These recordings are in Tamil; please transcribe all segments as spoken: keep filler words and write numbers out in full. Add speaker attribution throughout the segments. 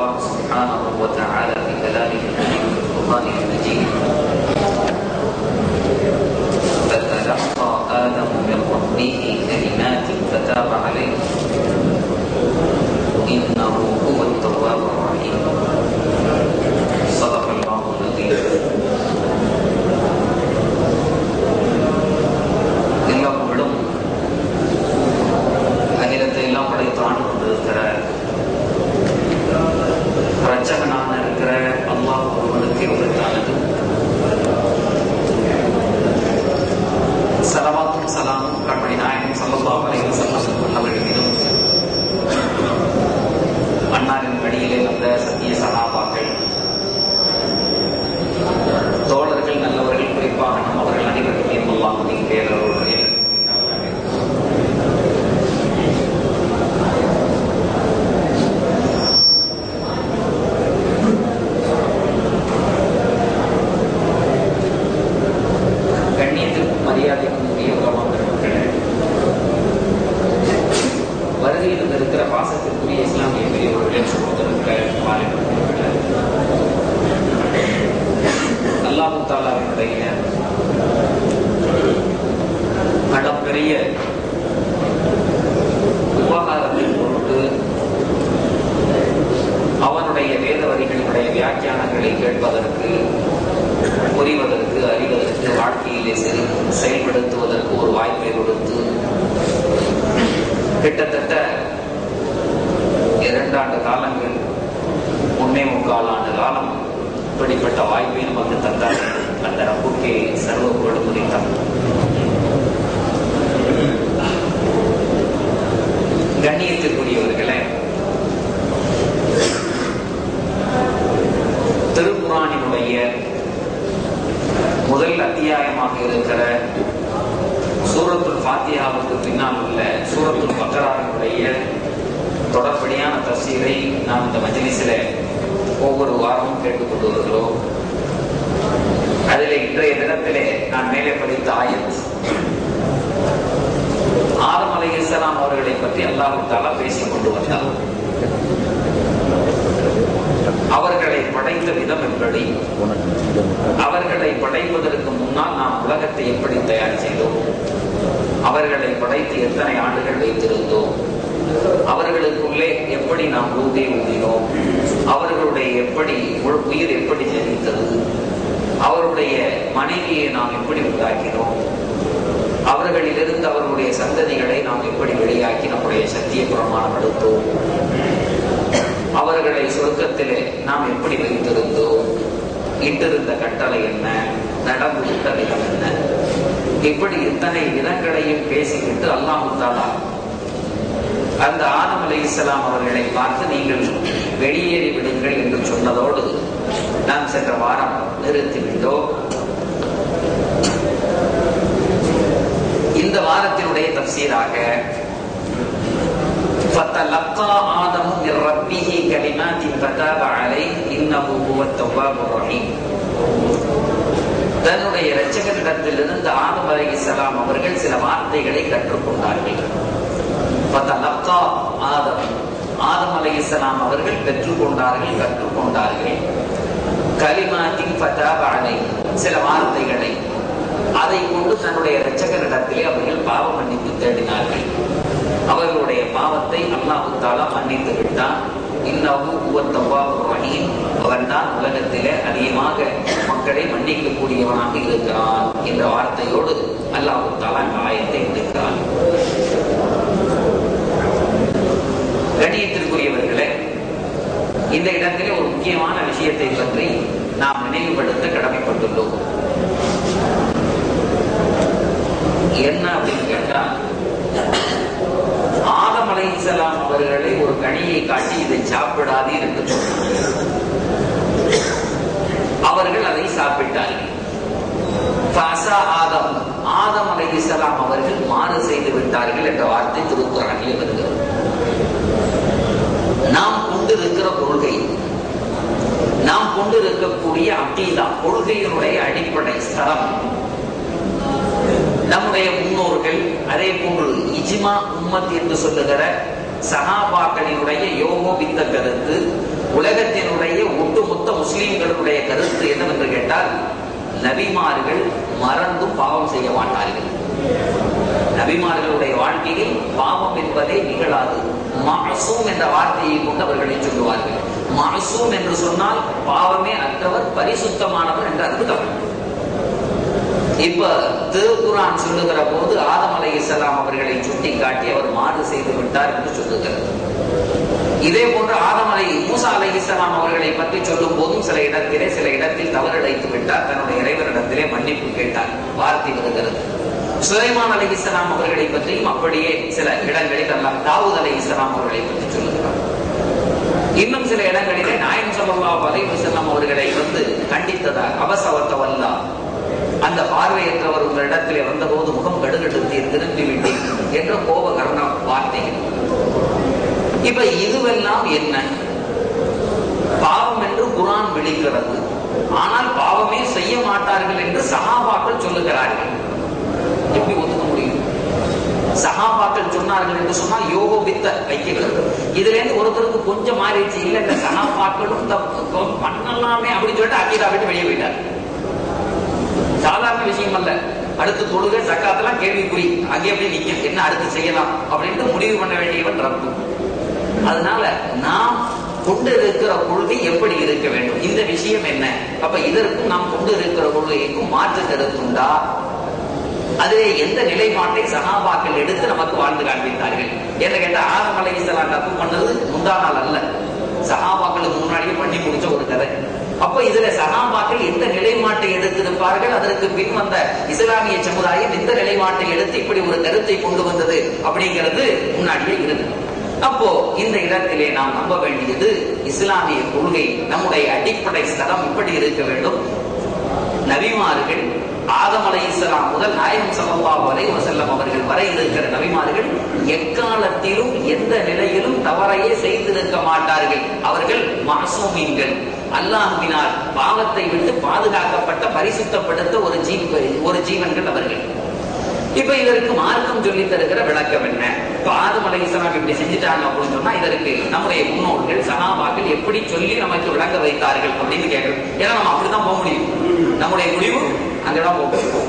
Speaker 1: الله سبحانه وتعالى في كلامه الكريم في القرآن المجيد: فتلقى آدم من ربه كلمات فتاب عليه إنه هو التواب الرحيم. صدق الله العظيم. எல்லா புகழும் அகிலத்தை எல்லாம் படைத்தான் கொண்டிருக்கிற ரட்சகனான இருக்கிற அல்லாஹ் ஒருவனுக்கு உரித்தானது. ஸலவாத்தும் ஸலாமும் கண்மணி நாயகம் ஸல்லல்லாஹு அலைஹி வஸல்லம் அவர்கள் மீதும், அன்னாரின் வழியிலே வந்த சத்திய சஹாபாக்கள், தோழர்கள், நல்லவர்கள், குறிப்பாக நம் அவர்கள் அனைவருமே அல்லாஹ்வின் பேரருளே கண்ணியத்திற்கும் மரியாதைக்கும் உரிய உலகங்களே, வருகையில் இருக்கிற பாசத்திற்குரிய இஸ்லாமிய பெரியவர்களே, சகோதரர்களே, வாலிபர்களே, அல்லாஹ் தஆலாவினுடைய அளப்பெரிய உபகாரத்தின் பொருட்டு அவனுடைய வேத வரிகளினுடைய வியாக்கியானங்களை கேட்பதற்கு, புரிவதற்கு, அறிவதற்கு, வாழ்க்கையிலே செயல்படுத்துவதற்கு ஒரு வாய்ப்பை கொடுத்து கிட்டத்தட்ட இரண்டாண்டு காலங்கள், முன்னே முக்கால் ஆண்டு காலம் இப்படிப்பட்ட வாய்ப்பை நமக்கு தந்தார். அந்த ரப்புக்கே சர்வ புகழும் உரித்தான். கண்ணியத்திற்குரியவர்களே, திருக்குர்ஆனினுடைய முதல் அத்தியாயமாக இருக்கிற சூரத்துல் ஃபாத்திஹாவுக்கு பின்னால் உள்ள சூரத்துல் பக்ராவினுடைய தொடர்படியான தஃசீரை நாம் இந்த மஜ்லிஸிலே ஒவ்வொரு வாரமும் கேட்டுக்கொண்டு வருகிறோம். அதிலே இன்றைய தினத்திலே நான் மேலே படித்த ஆயத், ஆதம் அலைஹிஸ்ஸலாம் அவர்களை பற்றி அல்லாஹ் தஆலா பேசிக் கொண்டு வந்தார். அவர்களை படைத்த விதம் எப்படி, அவர்களை படைப்பதற்கு முன்னால் நாம் உலகத்தை எப்படி தயார் செய்தோம், அவர்களை படைத்து எத்தனை ஆண்டுகள் வைத்திருந்தோம், அவர்களுக்குள்ளே எப்படி நாம் ரூபை ஊதினோம், அவர்களுடைய எப்படி உயிர் எப்படி ஜனித்தது, அவருடைய மனைவியை நாம் எப்படி உண்டாக்கினோம், அவர்களிலிருந்து அவர்களுடைய சந்ததிகளை நாம் எப்படி வெளியாக்கி நம்முடைய சத்திய பிரமாணம் எடுத்தோம், அவர்களை சொர்க்கத்திலே நாம் எப்படி வைத்திருந்தோம், இட்டிருந்த கட்டளை என்ன, நடந்து விட்ட விதம் என்ன, இப்படி இத்தனை விதங்களையும் பேசிக்கிட்டு அல்லாஹ் தஆலா அந்த ஆதம் அலைஹிஸ்ஸலாம் அவர்களை பார்த்து நீங்கள் வெளியேறி விடுங்கள் என்று சொன்னதோடு நாம் சென்ற வாரம் நிறுத்திவிட்டோம். இந்த வாரத்தினுடைய தஃசீராக ஃபதலக்கா ஆதமு மிர் ரப்பிஹி கலிமாத்தின் ஃபதாப அலைஹி இன்னஹு ஹுவத் தவ்வாபுர் ரஹீம். தன்னுடைய இரட்சகனிடத்திலிருந்து ஆதம் அலைஹிஸ்ஸலாம் அவர்கள் சில வார்த்தைகளை கற்றுக்கொண்டார்கள். ஃபதலக்கா ஆதம், ஆதம் அலைஹிஸ்ஸலாம் அவர்கள் பெற்றுக்கொண்டார்கள், கற்றுக்கொண்டார்கள். கலிமாத்தின் ஃபதாப அலைஹி, சில வார்த்தைகளை, அதை கொண்டு தன்னுடைய இரட்சகனிடத்திலே அவர்கள் பாவ மன்னிப்பு தேடினார்கள். அவர்களுடைய பாவத்தை அல்லாஹ் தஆலா மன்னித்து விட்டான். இன்னஹு ஹுவத் தவ்வாபுர் ரஹீம், அவன்தான் உலகத்திலே அதிகமாக மக்களை மன்னிக்கக்கூடியவனாக இருக்கிறான் என்ற வார்த்தையோடு அல்லாஹ் தஆலா இந்த ஆயத்தை முடிக்கிறான். கண்ணியத்திற்குரியவர்களே, இந்த இடத்திலே ஒரு முக்கியமான விஷயத்தை பற்றி நாம் நினைவுபடுத்த கடமைப்பட்டுள்ளோம். என்ன அப்படின்னு கேட்டா, ஆதம் அலைஹிஸ்ஸலாம் அவர்களை ஒரு கனியை காட்டி இதை சாப்பிடாதே என்று சொன்னார்கள். அவர்கள் அதை சாப்பிட்டார்கள். ஆதம் ஆதம் அலைஹிஸ்ஸலாம் அவர்கள் மாறு செய்து விட்டார்கள் என்ற வார்த்தை திருக்குர்ஆனிலே வருகிறது. நாம் கொண்டிருக்கிற கொள்கை, நாம் கொண்டிருக்கக்கூடிய அகீதா, கொள்கையினுடைய அடிப்படை ஸ்தரம், நம்முடைய முன்னோர்கள், அதே போன்று இஜ்மா உம்மத் என்று சொல்லுகிற சஹாபாக்களினுடைய யோகோபித்த கருத்து, உலக இவர்களுடைய கருத்து என்னவென்று கேட்டால், நபிமார்கள் மறந்தும் பாவம் செய்ய மாட்டார்கள். நபிமார்களுடைய வாழ்க்கையில் பாவம் என்பதே நிகழாது. மஅசூம் என்ற வார்த்தையை கொண்டு அவர்களை சொல்லுவார்கள். மஅசூம் என்று சொன்னால் பாவமே அற்றவர், பரிசுத்தமானவர் என்ற அர்த்தம். இப்ப திருக்குர்ஆன் சொல்லுகிற போது ஆதம் அலைஹிஸ்ஸலாம் அவர்களை சுட்டி காட்டி அவர் மாறு செய்து விட்டார் என்று சொல்லுகிறது. இதே போன்று ஆதம் அலை மூசா அலைஹிஸ்ஸலாம் அவர்களை பற்றி சொல்லும் போதும் சில இடத்திலே சில இடத்தில் தவறிழைத்து விட்டார், தன்னுடைய இறைவனிடத்திலே மன்னிப்பு கேட்டார், வார்த்தை வருகிறது. சுலைமான் அலைஹிஸ்ஸலாம் அவர்களை பற்றியும் அப்படியே சில இடங்களில் அல்லாஹ் தாவூத் அலைஹிஸ்ஸலாம் அவர்களை பற்றி சொல்லுகிறார். இன்னும் சில இடங்களிலே நாயகம் ஸல்லல்லாஹு அலைஹி வஸல்லம் அவர்களை வந்து கண்டித்ததாக அபஸவத்தவல்லா, அந்த பார்வையற்றவர் உங்களிடத்திலே வந்தபோது முகம் கடுகடுத்தீர், திரும்பி விட்டீர் என்ற கோபகரண வார்த்தைகள். இப்ப இதுவெல்லாம் என்ன? பாவம் என்று குர்ஆன் விளிக்கிறது, ஆனால் பாவமே செய்ய மாட்டார்கள் என்று சஹாபாக்கள் சொல்லுகிறார்கள். எப்படி ஒத்துக்க முடியும்? சஹாபாக்கள் சொன்னார்கள் என்று சொன்னால் யோகோ வித்த வைக்கிறது. இதுல இருந்து ஒருத்தருக்கு கொஞ்சம் மாறிடுச்சு, இல்ல இந்த சஹாபாக்களும் பண்ணலாமே அப்படின்னு சொல்லிட்டு அக்கீதா விட்டு வெளியே போயிட்டார். சாதாரண விஷயம் அல்ல. அடுத்து தொழுகை சக்காத்தெல்லாம் கேள்விக்குறி, அங்கே எப்படி நிக்க, என்ன அடுத்து செய்யலாம் அப்படின்ட்டு முடிவு பண்ண வேண்டியவன் ரப்பு. அதனால நாம் கொண்டு இருக்கிற கொள்கை எப்படி இருக்க வேண்டும், இந்த விஷயம் என்ன? அப்ப இதற்கும் நாம் கொண்டு இருக்கிற கொள்கைக்கும் மாற்று கருத்துண்டா? அதிலே எந்த நிலைப்பாட்டை சஹாபாக்கள் எடுத்து நமக்கு வாழ்ந்து காண்பித்தார்கள் என்று கேட்ட, ஆதம் அலைஹிஸ்ஸலாம் தப்பு பண்ணது முந்தா நாள் அல்ல, சஹாபாக்களுக்கு முன்னாடியே பண்ணி முடிச்ச ஒரு கதை. அப்ப இதுல சஹாபாக்கள் எந்த நிலைப்பாட்டை எடுத்திருப்பார்கள், அதற்கு பின் வந்த இஸ்லாமிய சமுதாயம் எந்த நிலைப்பாட்டை எடுத்து இப்படி ஒரு கருத்தை கொண்டு வந்தது அப்படிங்கிறது முன்னாடியே இருக்கு. அப்போ இந்த இடத்திலே நாம் நம்ப வேண்டியது இஸ்லாமிய கொள்கை, நம்முடைய அடிப்படை ஸ்தலம் இப்படி இருக்க வேண்டும். நபிமார்கள் ஆதம் அலைஹிஸ்ஸலாம் முதல் நாயகம் ஸல்லல்லாஹு அலைஹி வஸல்லம் அவர்கள் வரை இருக்கிற நபிமார்கள் எக்காலத்திலும் எந்த நிலையிலும் தவறையே செய்திருக்க மாட்டார்கள். அவர்கள் மஅசூமீன்கள், அல்லாஹ்வினால் பாவத்தை விட்டு பாதுகாக்கப்பட்ட, பரிசுத்தப்படுத்த ஒரு ஜீவ ஒரு ஜீவன்கள் அவர்கள். இப்ப இதற்கு மார்க்கம் சொல்லி தருகிற விளக்கம் என்ன? இப்ப ஆதம் அலைஹிஸ்ஸலாம் இப்படி செஞ்சுட்டாங்க அப்படின்னு சொன்னா இதற்கு நம்முடைய முன்னோர்கள் சஹாபாக்கள் எப்படி சொல்லி நமக்கு விளங்க வைத்தார்கள் அப்படின்னு கேட்கிறோம். ஏன்னா நம்ம அப்படிதான் போக முடியும், நம்முடைய முடிவு அங்கதான் போகும்.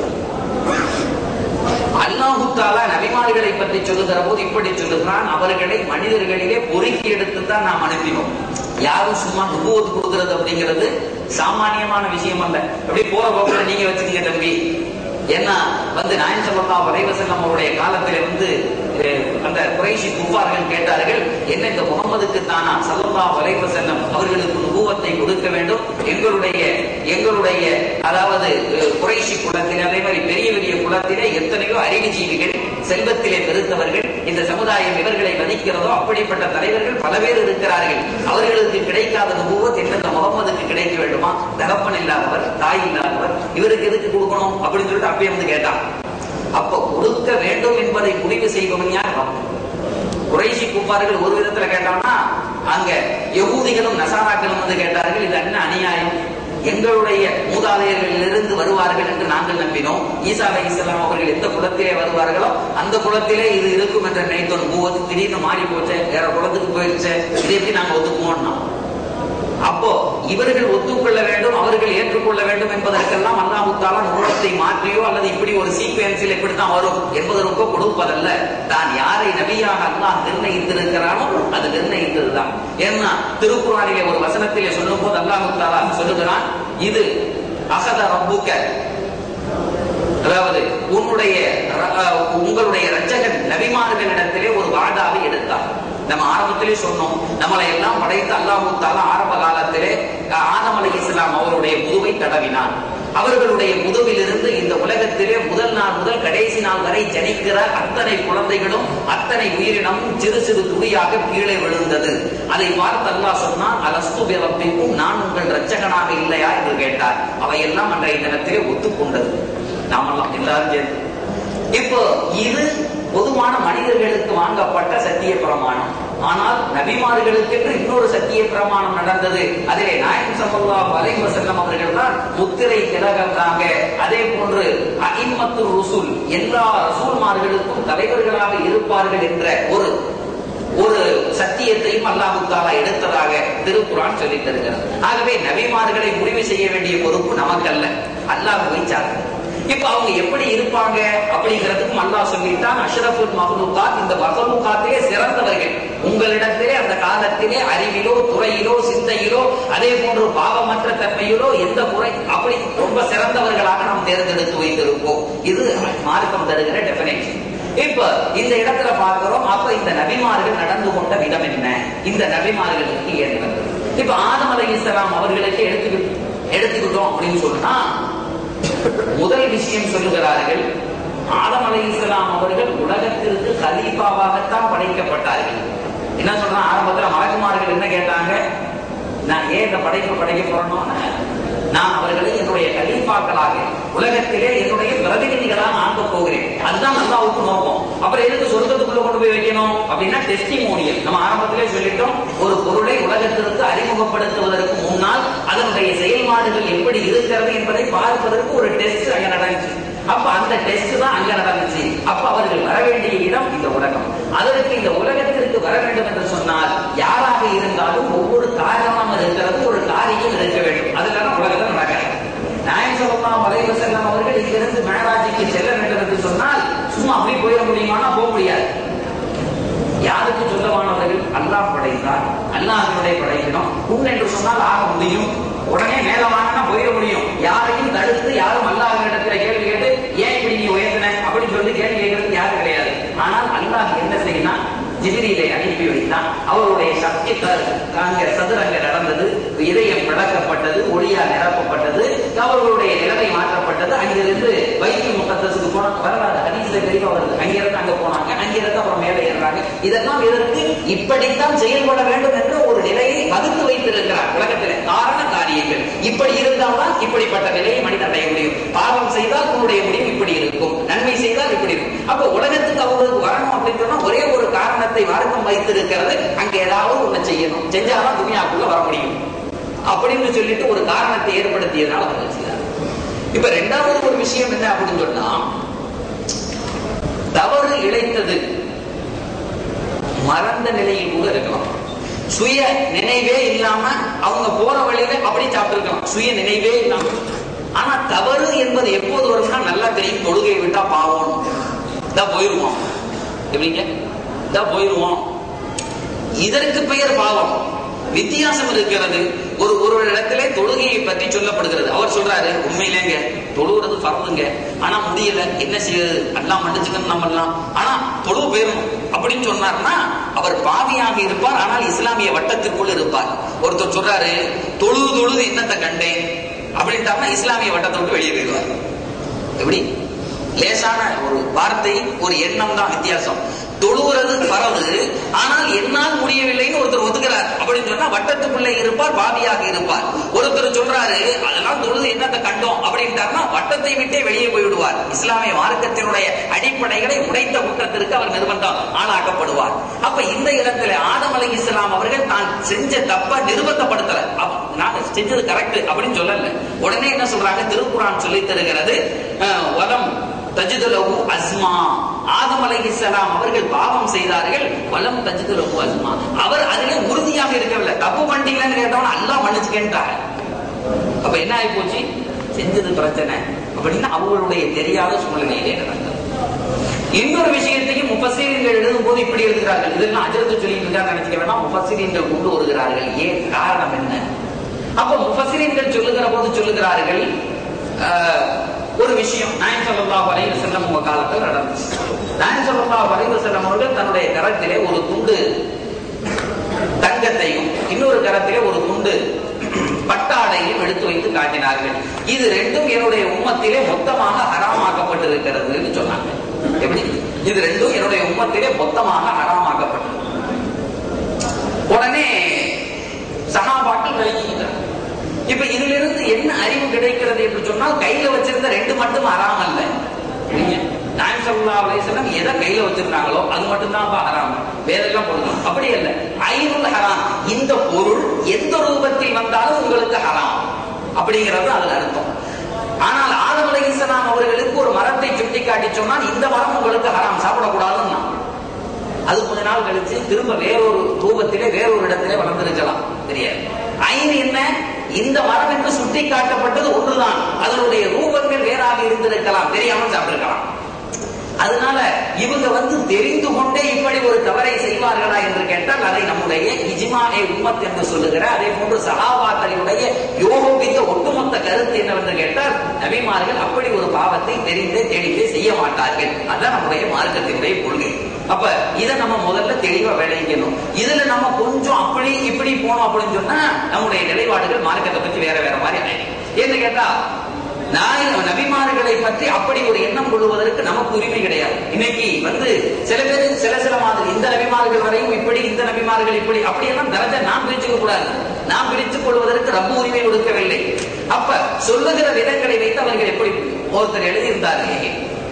Speaker 1: அல்லாஹு தஆலா நபிமார்களை பற்றி சொல்லுகிற போது இப்படி சொல்லுகிறான், அவர்களை மனிதர்களிலே பொறுக்கி எடுத்து தான் நாம் அனுப்பினோம். யாரும் சும்மா நுபுவத் கொடுக்கிறது அப்படிங்கிறது சாமானியமான விஷயம் அல்ல. அப்படி போற போக்குல நீங்க வச்சுக்கீங்க தம்பி. ஏன்னா வந்து நாயகம் ஸல்லல்லாஹு அலைஹி வஸல்லம் அவருடைய காலத்திலே வந்து அந்த குறைஷி குஃபார்கள் கேட்டார்கள், என்ன இந்த முகமதுக்கு தானா ஸல்லல்லாஹு அலைஹி வஸல்லம் அவர்களுக்கு நுபுவத்தை கொடுக்க வேண்டும்? எங்களுடைய எங்களுடைய அதாவது குறைஷி குலத்திலே, அதே மாதிரி பெரிய பெரிய குலத்திலே எத்தனையோ அறிவுஜீவிகள், செல்வத்திலே பெருத்தவர்கள், இந்த சமுதாயம் இவர்களை மதிக்கிறதோ அப்படிப்பட்ட தலைவர்கள் பல பேர் இருக்கிறார்கள். அவர்களுக்கு கிடைக்காத நுபுவத் என்ன முகமதுக்கு கிடைக்க வேண்டுமா? தகப்பன் இல்லாதவர், தாய் இல்லாதவர், இவருக்கு எதுக்கு கொடுக்கணும் அப்படின்னு சொல்லிட்டு அப்பயே வந்து கேட்டான். அப்ப கொடுக்க வேண்டும் என்பதை முடிவு செய்பவன் யார்? குறைஷி குஃபார்கள் ஒரு விதத்துல கேட்டான்னா, அங்க யகூதிகளும் நசாராக்களும் வந்து கேட்டார்கள், இது என்ன அநியாயம், எங்களுடைய மூதாதையர்களிலிருந்து வருவார்கள் என்று நாங்கள் நம்பினோம். ஈசா அலைஹிஸ்ஸலாம் அவர்கள் எந்த குலத்திலே வருவார்களோ அந்த குலத்திலே இது இருக்கும் என்ற நினைத்தோம். மூவது திடீர்னு மாறி போச்சு, வேற குலத்துக்கு போயிடுச்சு, இதை எப்படி நாங்க ஒத்துக்குவோம்னா? அப்போ இவர்கள் ஒத்துக்கொள்ள வேண்டும், அவர்கள் ஏற்றுக்கொள்ள வேண்டும் என்பதற்கெல்லாம் அல்லாஹ் தஆலா நுபுவத்தை மாற்றியோ அல்லது இப்படி ஒரு சீக்வென்ஸில் இப்படித்தான் வரும் என்பதற்கோ கொடுப்பதல்ல. தான் யாரை நபியாக அல்லாஹ் நிர்ணயித்திருக்கிறானோ அது நிர்ணயித்ததுதான். ஏன்னா திருக்குர்ஆனிலே ஒரு வசனத்திலே சொல்லும் போது அல்லாஹ் தஆலா சொல்லுகிறான், இது அகத ரப்புக, அதாவது உன்னுடைய உங்களுடைய இரட்சகன் நபிமார்களிடத்திலே ஒரு வாதாவை எடுத்தார். நம்ம ஆரம்பத்திலே சொன்னோம், நம்மளை எல்லாம் படைத்த அல்லாஹ் தஆலா ஆரம்ப காலத்திலே ஆதம் அலைஹிஸ்ஸலாம் அவருடைய முதுவை தடவினார். அவர்களுடைய முதுவிலிருந்து இந்த உலகத்திலே முதல் நாள் முதல் கடைசி நாள் வரை ஜனிக்கிற அத்தனை குழந்தைகளும் அத்தனை உயிரினமும் சிறு சிறு துளியாக கீழே விழுந்தது. அதை பார்த்து அல்லாஹ் சொன்னான், அலஸ்து பிரப்பிக்கும், நான் உங்கள் இரட்சகனாக இல்லையா என்று கேட்டார். அவையெல்லாம் அன்றைய தினத்திலே ஒத்துக்கொண்டது, நாமெல்லாம் எல்லாரும் சேர்ந்து. இப்போ இது பொதுவான மனிதர்களுக்கு வாங்கப்பட்ட சத்திய பிரமாணம். ஆனால் நபிமார்களுக்கு என்று இன்னொரு சத்திய பிரமாணம் நடந்தது. அதிலே நாயகம் ஸல்லல்லாஹு அலைஹி வஸல்லம் அவர்கள் தான் முத்திரை திலகம்தாங்க. அதே போன்று அஇம்மத்துர் ருசுல், எல்லா ரசூல்மார்களுக்கும் தலைவர்களாக இருப்பார்கள் என்ற ஒரு ஒரு சத்தியத்தையும் அல்லாஹ் தஆலா எடுத்ததாக திருக்குர்ஆன் சொல்லித் தருகிறது. ஆகவே நபிமார்களை முடிவு செய்ய வேண்டிய பொறுப்பு நமக்கல்ல, அல்லாஹ்வை சார்ந்தது. இப்ப அவங்க எப்படி இருப்பாங்க அப்படிங்கிறதுக்கும் அல்லாஹ் சொல்லிட்டான், அஷ்ரஃபுல் மக்லூகாத், இந்த மக்லூகாத்திலே சிறந்தவர்கள் உங்களிடத்திலே அந்த காலத்திலே அறிவிலோ துறையிலோ சிந்தையிலோ அதே போன்று பாவமற்ற தன்மையிலோ எந்த குறை அப்படி ரொம்ப சிறந்தவர்களாக நாம் தேர்ந்தெடுத்து வைத்திருப்போம். இது மார்க்கம் தருகிற டெஃபினேஷன். இப்ப இந்த இடத்துல பார்க்கிறோம். அப்ப இந்த நபிமார்கள் நடந்து கொண்ட விதம் என்ன, இந்த நபிமார்களுக்கு ஏன் வந்தது? இப்ப ஆதம் அலைஹிஸ்ஸலாம் அவர்களுக்கு எடுத்து எடுத்துக்கிட்டோம் அப்படின்னு சொன்னா முதல் விஷயம் சொல்லுகிறார்கள், ஆதம் அலைஹிஸ்ஸலாம் அவர்கள் உலகத்திற்கு கலீஃபாவாகத்தான் படைக்கப்பட்டார்கள். என்ன சொல்றா, ஆரம்பத்துல மலக்குமார்கள் என்ன கேட்டாங்க, நான் ஏன் இந்த படைப்பு படைக்க போறேன்னு, நான் அவர்களை என்னுடைய கலீஃபாக்களாக உலகத்திலே என்னுடைய பிரதிநிதிகளாக ஆக்க போகிறேன். அதுதான் அல்லாஹ்வுக்கு நோக்கம். அப்புறம் எதுக்கு சொர்க்கத்துக்குள்ள கொண்டு போய் வைக்கணும் அப்படின்னா டெஸ்டிமோனியல். நம்ம ஆரம்பத்திலே சொல்லிட்டோம், ஒரு பொருளை உலகத்திற்கு அறிமுகப்படுத்துவதற்கு முன்னால் அதனுடைய செயல்பாடுகள் எப்படி இருக்கிறது என்பதை பார்ப்பதற்கு ஒரு டெஸ்ட் அங்க நடந்துச்சு. அப்ப அந்த டெஸ்ட் தான் அங்க நடந்துச்சு. அப்ப அவர்கள் வர வேண்டிய இடம் இந்த உலகம். அதற்கு இந்த உலகத்திற்கு வர வேண்டும் என்று சொன்னால் யாராக இருந்தாலும் ஒவ்வொரு காரணமும் இருக்கிறது, ஒரு காரியம் இருக்க வேண்டும். அதுதான் உலகத்தில் நடக்கிறது. நாயகம் ஸல்லல்லாஹு அலைஹி வஸல்லம் அவர்கள் இங்கிருந்து மேராஜுக்கு செல்ல வேண்டும் என்று சொன்னால் சும்மா அப்படி போயிட முடியுமானா போக முடியாது. யாருக்கு சொந்தமானவர்கள்? அல்லாஹ் படைத்தார், அல்லாஹ்வுடைய படைக்கணும். உன் என்று சொன்னால் ஆக முடியும். உடனே மேல வாங்கினா போயிட முடியும். யாரையும் தடுத்து யாரும் அல்லாஹ் இடத்துல கேள்வி கேட்டு ஏன் இப்படி நீ உயர்த்தின அப்படின்னு சொல்லி கேள்வி கேட்கறதுக்கு யாரும் கிடையாது. ஆனால் அல்லாஹ் என்ன செய்யணும், ஜிப்ரீலை அனுப்பி வைத்தான். அவருடைய சக்தி அங்க சதுரங்க நடந்தது, இதயம் பிளக்கப்பட்டது, ஒளியா நிரப்பப்பட்டது, அவர்களுடைய நிலைமை மாற்றப்பட்டது. அங்கிருந்து பைத்துல் முகத்தஸுக்கு போன வரலாறு ஹதீஸ்ல தெளிவா வருது. அங்கிருந்து அங்க போனாங்க, அங்கிருந்து அப்புறம் மேலே ஏறாங்க. இதெல்லாம் இதற்கு இப்படித்தான் செயல்பட வேண்டும் என்ற ஒரு நிலையை வகுத்து வைத்திருக்கிறார் உலகத்தில். காரண காரியங்கள் இப்படி இருந்தால்தான் இப்படிப்பட்ட நிலையை மனிதன் அடைய முடியும். பாவம் செய்தால் உன்னுடைய முடிவு இப்படி இருக்கும், நன்மை செய்தால் இப்படி இருக்கும். அப்ப உலகத்துக்கு அவங்களுக்கு வரணும் அப்படின்னு சொன்னா ஒரே ஒரு காரணத்தை வர்க்கம் வைத்திருக்கிறது, அங்க ஏதாவது ஒண்ணு செய்யணும், செஞ்சாதான் துனியாக்குள்ள வர முடியும் அப்படின்னு சொல்லிட்டு ஒரு காரணத்தை ஏற்படுத்தியதால் அவர்கள் செய்தார். இப்ப ரெண்டாவது ஒரு விஷயம் என்ன அப்படின்னு சொன்னா, தவறு இழைத்தது மறந்த நிலையில் கூட இருக்கலாம். சுய நினைவே இல்லாம அவங்க போற வழியில அப்படி சாப்பிட்டு இருக்கலாம், சுய நினைவே இல்லாம. ஆனா தவறு என்பது எப்போது வரும்னா நல்லா தெரியும், தொழுகை விட்டா பாவம் தான் போயிருவோம், எப்படிங்க தான் போயிருவோம். இதற்கு பெயர் பாவம். வித்தியாசம் இருக்கிறது. ஒரு ஒரு இடத்திலே தொழுகையை பற்றி சொல்லப்படுகிறது. அவர் சொல்றாரு, உண்மையிலேங்க தொழுகிறது பரவுங்க, ஆனா முடியல, என்ன செய்யுது, எல்லாம் மன்னிச்சுக்கணும் நம்ம எல்லாம், ஆனா தொழு போயிடும் அப்படின்னு சொன்னார்னா அவர் பாவியாக இருப்பார், ஆனால் இஸ்லாமிய வட்டத்திற்குள் இருப்பார். ஒருத்தர் சொல்றாரு, தொழுது தொழுது என்னத்தை கண்டேன் அப்படின்ட்டாருன்னா இஸ்லாமிய வட்டத்தை விட்டு வெளியே போயிடுவார். எப்படி லேசான ஒரு வார்த்தை, ஒரு எண்ணம் தான் வித்தியாசம். தொழுகிறது பரவு, ஆனால் என்னால் முடியவில்லைன்னு ஒருத்தர் ஒதுக்கிறார் அப்படின்னு சொன்னா வட்டத்துக்குள்ளே இருப்பார், பாவியாக இருப்பார். ஒருத்தர் சொல்றாரு, அதெல்லாம் தொழுது என்னத்தை கண்டோம் அப்படின்ட்டாருன்னா வட்டத்தை விட்டே வெளியே போய்விடுவார். இஸ்லாமிய மார்க்கத்தினுடைய அடிப்படைகளை உடைத்த குற்றத்திற்கு அவர் நிர்பந்தம் ஆளாக்கப்படுவார். அப்ப இந்த இடத்துல ஆதம் அலைஹிஸ்ஸலாம் அவர்கள் தான் செஞ்ச தப்ப நிர்பந்தப்படுத்தல, நான் செஞ்சது கரெக்ட் அப்படின்னு சொல்லல. உடனே என்ன சொல்றாங்க, திருக்குர்ஆன் சொல்லி தருகிறது, வலம் தஜிதுலஹு அஸ்மா, ஆதம் அலைஹிஸ்ஸலாம் அவர்கள் பாவம் செய்தார்கள், வலம் தஜிதுலஹு அஸ்மா, அவர் அதிலே உறுதியாக இருக்கவில்லை. தப்பு பண்ணிட்டீங்கன்னு கேட்டவன் அல்லாஹ் மன்னிச்சுக்கின்றார். அப்ப என்ன ஆகி போச்சு, செஞ்சது பிரச்சனை அப்படின்னா அவங்களுடைய தெரியாத சூழ்நிலையிலே நடந்தது. இன்னொரு விஷயத்தையும் முஃபஸ்ஸிரீன்கள் எழுதும் போது இப்படி எழுதுகிறார்கள், இதெல்லாம் அஜரத்து சொல்லிட்டு இருக்காங்க நினைச்சுக்க வேண்டாம், முஃபஸ்ஸிரீன்கள் கொண்டு வருகிறார்கள். ஏன், காரணம் என்ன? அப்ப முஃபஸ்ஸிரீன்கள் சொல்லுகிற போது சொல்லுகிறார்கள், ஒரு விஷயம் நாயகம் ஸல்லல்லாஹு அலைஹி வஸல்லம் உங்க காலத்தில் நடந்துச்சு. நாயகம் ஸல்லல்லாஹு அலைஹி வஸல்லம் அவர்கள் தன்னுடைய கரத்திலே ஒரு துண்டு தங்கத்தையும் இன்னொரு கரத்திலே ஒரு துண்டு பட்டாடையும் எடுத்து வைத்து காட்டினார்கள். இது ரெண்டும் என்னுடைய உம்மத்திலே மொத்தமாக ஹராமாக்கப்பட்டிருக்கிறது சொன்னாங்க. எப்படி? இது ரெண்டும் என்னுடைய உம்மத்திலே மொத்தமாக ஹராமாக்கப்பட்டது. உடனே சஹாபாக்கள் விளங்கிக்கிறார். இப்ப இதுல இருந்து என்ன அறிவு கிடைக்கிறது என்று சொன்னால், கையில வச்சிருந்த ரெண்டு மட்டும் ஹராம் அல்ல. நாயகம் ஸல்லல்லாஹு அலைஹி வஸல்லம் எதை கையில வச்சிருந்தாங்களோ அது மட்டும் தான் ஹராம், வேறெல்லாம் பொருள் அப்படி அல்ல. ஐனுல் ஹராம், இந்த பொருள் எந்த ரூபத்தில் வந்தாலும் உங்களுக்கு ஹராம் அப்படிங்கிறது அதுல அர்த்தம். ஆனால் ஆதம் அலைஹிஸ்ஸலாம் அவர்களுக்கு ஒரு மரத்தை சுட்டி காட்டி சொன்னால் இந்த மரம் உங்களுக்கு ஹராம், சாப்பிடக்கூடாதுன்னா அது கொஞ்ச நாள் கழிச்சு திரும்ப வேறொரு ரூபத்திலே வேறொரு இடத்திலே வளர்ந்திருக்கலாம், தெரியாது. ஐன் என்ன? இந்த மரம் என்று சுட்டி காட்டப்பட்டது ஒன்றுதான், அதனுடைய ரூபங்கள் வேறாக இருந்திருக்கலாம், தெரியாமல் சாப்பிட்டிருக்கலாம். அதனால இவங்க வந்து தெரிந்து கொண்டே இப்படி ஒரு தவறை செய்வார்களா என்று கேட்டால் அதை நம்முடைய இஜ்மாஏ உம்மத் என்று சொல்லுகிற அதே போன்று சஹாபாக்களுடைய யோகோபித்த ஒட்டுமொத்த கருத்து என்னவென்று கேட்டால் நபிமார்கள் அப்படி ஒரு பாவத்தை தெரிந்தே தெளிந்தே செய்ய மாட்டார்கள். அதான் நம்முடைய மார்க்கத்தினுடைய கொள்கை. அப்ப இதை நம்ம முதல்ல தெளிவா விளைவிக்கணும். இதுல நம்ம கொஞ்சம் அப்படி இப்படி போனோம் அப்படின்னு சொன்னா நம்முடைய நிலைப்பாடுகள் மார்க்கத்தை பத்தி வேற வேற மாதிரி ஆயிடும். ஏன்னு கேட்டா நபிமார்களை பற்றி அப்படி ஒரு எண்ணம் கொள்வதற்கு நமக்கு உரிமை கிடையாது. இன்னைக்கு வந்து சில பேர் சில சில மாதிரி இந்த நபிமார்கள் வரையும் இப்படி, இந்த நபிமார்கள் இப்படி, அப்படியெல்லாம் தரத்தை நாம் பிரிச்சுக்க கூடாது. நாம் பிரித்துக் கொள்வதற்கு ரப்பு உரிமை கொடுக்கவில்லை. அப்ப சொல்லுகிற விதங்களை வைத்து அவர்கள் எப்படி ஒருத்தர் எழுதியிருந்தார்கள்.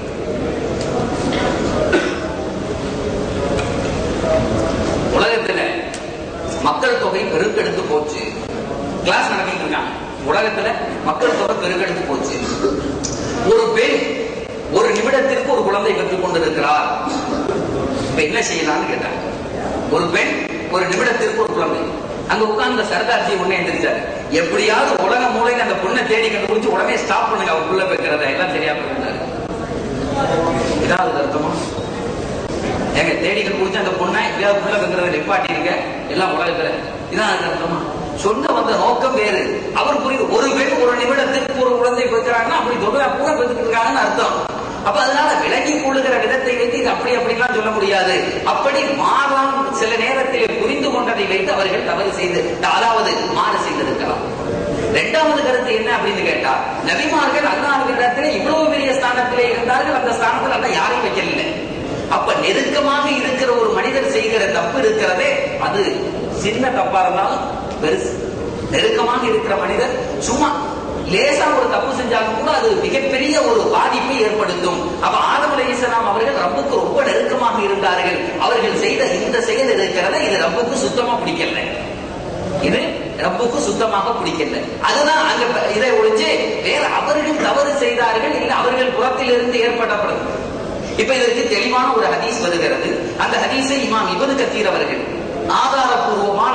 Speaker 1: உலகத்துல மக்கள் தொகை பெருக்கெடுத்து போச்சு. கிளாஸ் நடத்திட்டு இருக்காங்க. உலகத்துல மக்கள் தொகை பெருக்கெடுத்து போச்சு. ஒரு பெண் ஒரு நிமிடத்திற்கு ஒரு குழந்தை பெற்றுக் கொண்டிருக்கிறார். இப்ப என்ன செய்யலாம்னு கேட்டாங்க. ஒரு பெண் ஒரு நிமிடத்திற்கு ஒரு குழந்தை. அங்க உட்கார்ந்த சர்தார்ஜி உடனே எந்திரிச்சாரு. எப்படியாவது உலக மூலையில அந்த பொண்ணை தேடி கண்டுபிடிச்சு உடனே ஸ்டாப் பண்ணுங்க, அவர் புள்ள பெக்கிறத எல்லாம் சரியா போயிருந்தாரு. ஏதாவது அர்த்தமா? எங்க தேடி கண்டுபிடிச்சு அந்த பொண்ணை எப்படியாவது புள்ள பெக்கிறத நிப்பாட்டிருக்க எல்லாம் உலகத்துல, இதான் அர்த்தமா? சொன்ன வந்த நோக்கம் வேறு. அவர் புரியுது, ஒரு பெண் ஒரு நிமிடத்திற்கு ஒரு குழந்தை பெற்கிறாங்கன்னா அப்படி தொகை பூரா பெற்றுட்டு இருக்காங்கன்னு அர்த்தம். அப்ப அதனால விலகி கொள்ளுகிற விதத்தை வைத்து இது அப்படி அப்படிலாம் சொல்ல முடியாது. அப்படி மாறாம் சில நேரத்தில் புரிந்து கொண்டதை வைத்து அவர்கள் தவறு செய்து, அதாவது மாறு செய்திருக்கலாம். இரண்டாவது கருத்து என்ன அப்படின்னு கேட்டா, நபிமார்கள் அல்லாஹ்விடத்திலே இவ்வளவு பெரிய ஸ்தானத்திலே இருந்தார்கள், அந்த ஸ்தானத்தில் அல்ல யாரையும் வைக்கல. அப்ப நெருக்கமாக இருக்கிற ஒரு மனிதர் செய்கிற தப்பு இருக்கிறதே, அது சின்ன தப்பா இருந்தாலும் பெருசு. நெருக்கமாக இருக்கிற மனிதர் சும்மா லேசா ஒரு தப்பு செஞ்சாலும் கூட அது மிகப்பெரிய ஒரு பாதிப்பை ஏற்படுத்தும். அப்ப ஆதம் அலைஹிஸ்ஸலாம் அவர்கள் ரப்புக்கு ரொம்ப நெருக்கமாக இருந்தார்கள். அவர்கள் செய்த இந்த செயல் இருக்கிறத இது ரப்புக்கு சுத்தமா பிடிக்கல, இது ரப்புக்கு சுத்தமாக பிடிக்கல. அதுதான் அங்க இதை ஒழிச்சு வேற அவர்கள் தவறு செய்தார்கள் இல்லை அவர்கள் புறத்திலிருந்து ஏற்படப்படும். இப்ப இதற்கு தெளிவான ஒரு ஹதீஸ் வருகிறது. அந்த ஹதீஸை இமாம் இப்னு கத்தீர் அவர்கள் ஆதாரபூர்வமான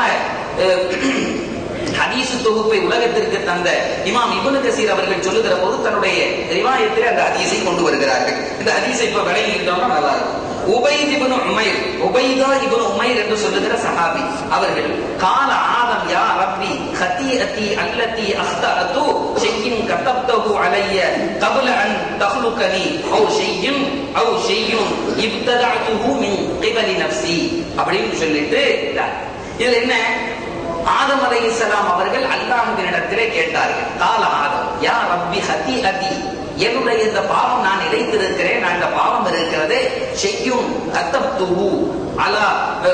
Speaker 1: ஹதீஸ் தொகுப்பை உலகத்திற்கு தந்த இமாம் இப்னு கஸீர் அவர்கள் சொல்லுகிற போது தன்னுடைய ரிவாயத்தில் அந்த ஹதீஸை கொண்டு வருகிறார்கள். இந்த ஹதீஸை இப்ப விளங்கிட்டோம்னா நல்லா இருக்கும். உபைத் இப்னு உமைர், உபைதா இப்னு உமைர் என்று சொல்லுகிற சஹாபி அவர்கள், கால ஆதம் யா ரப்பி ஹதீஅதி அல்லதி அக்தஅது ஷைஇன் கதப்தஹு அலைய قبل ان تخلقني او شيء او شيء ابتدعته من قبل نفسي அப்படின்னு சொல்லிட்டு இதுல என்ன, ஆதம் அலைஹிஸ்ஸலாம் அவர்கள் அல்லாஹ்விடத்திலே கேட்டார்கள். கால ஆதம் யா ரப்பி ஹதீஅதி, என்னுடைய இந்த பாவம் நான் இழைத்திருக்கிறேன், நான் இந்த பாவம் இருக்கிறது, ஷையும் கதப்துஹு அலா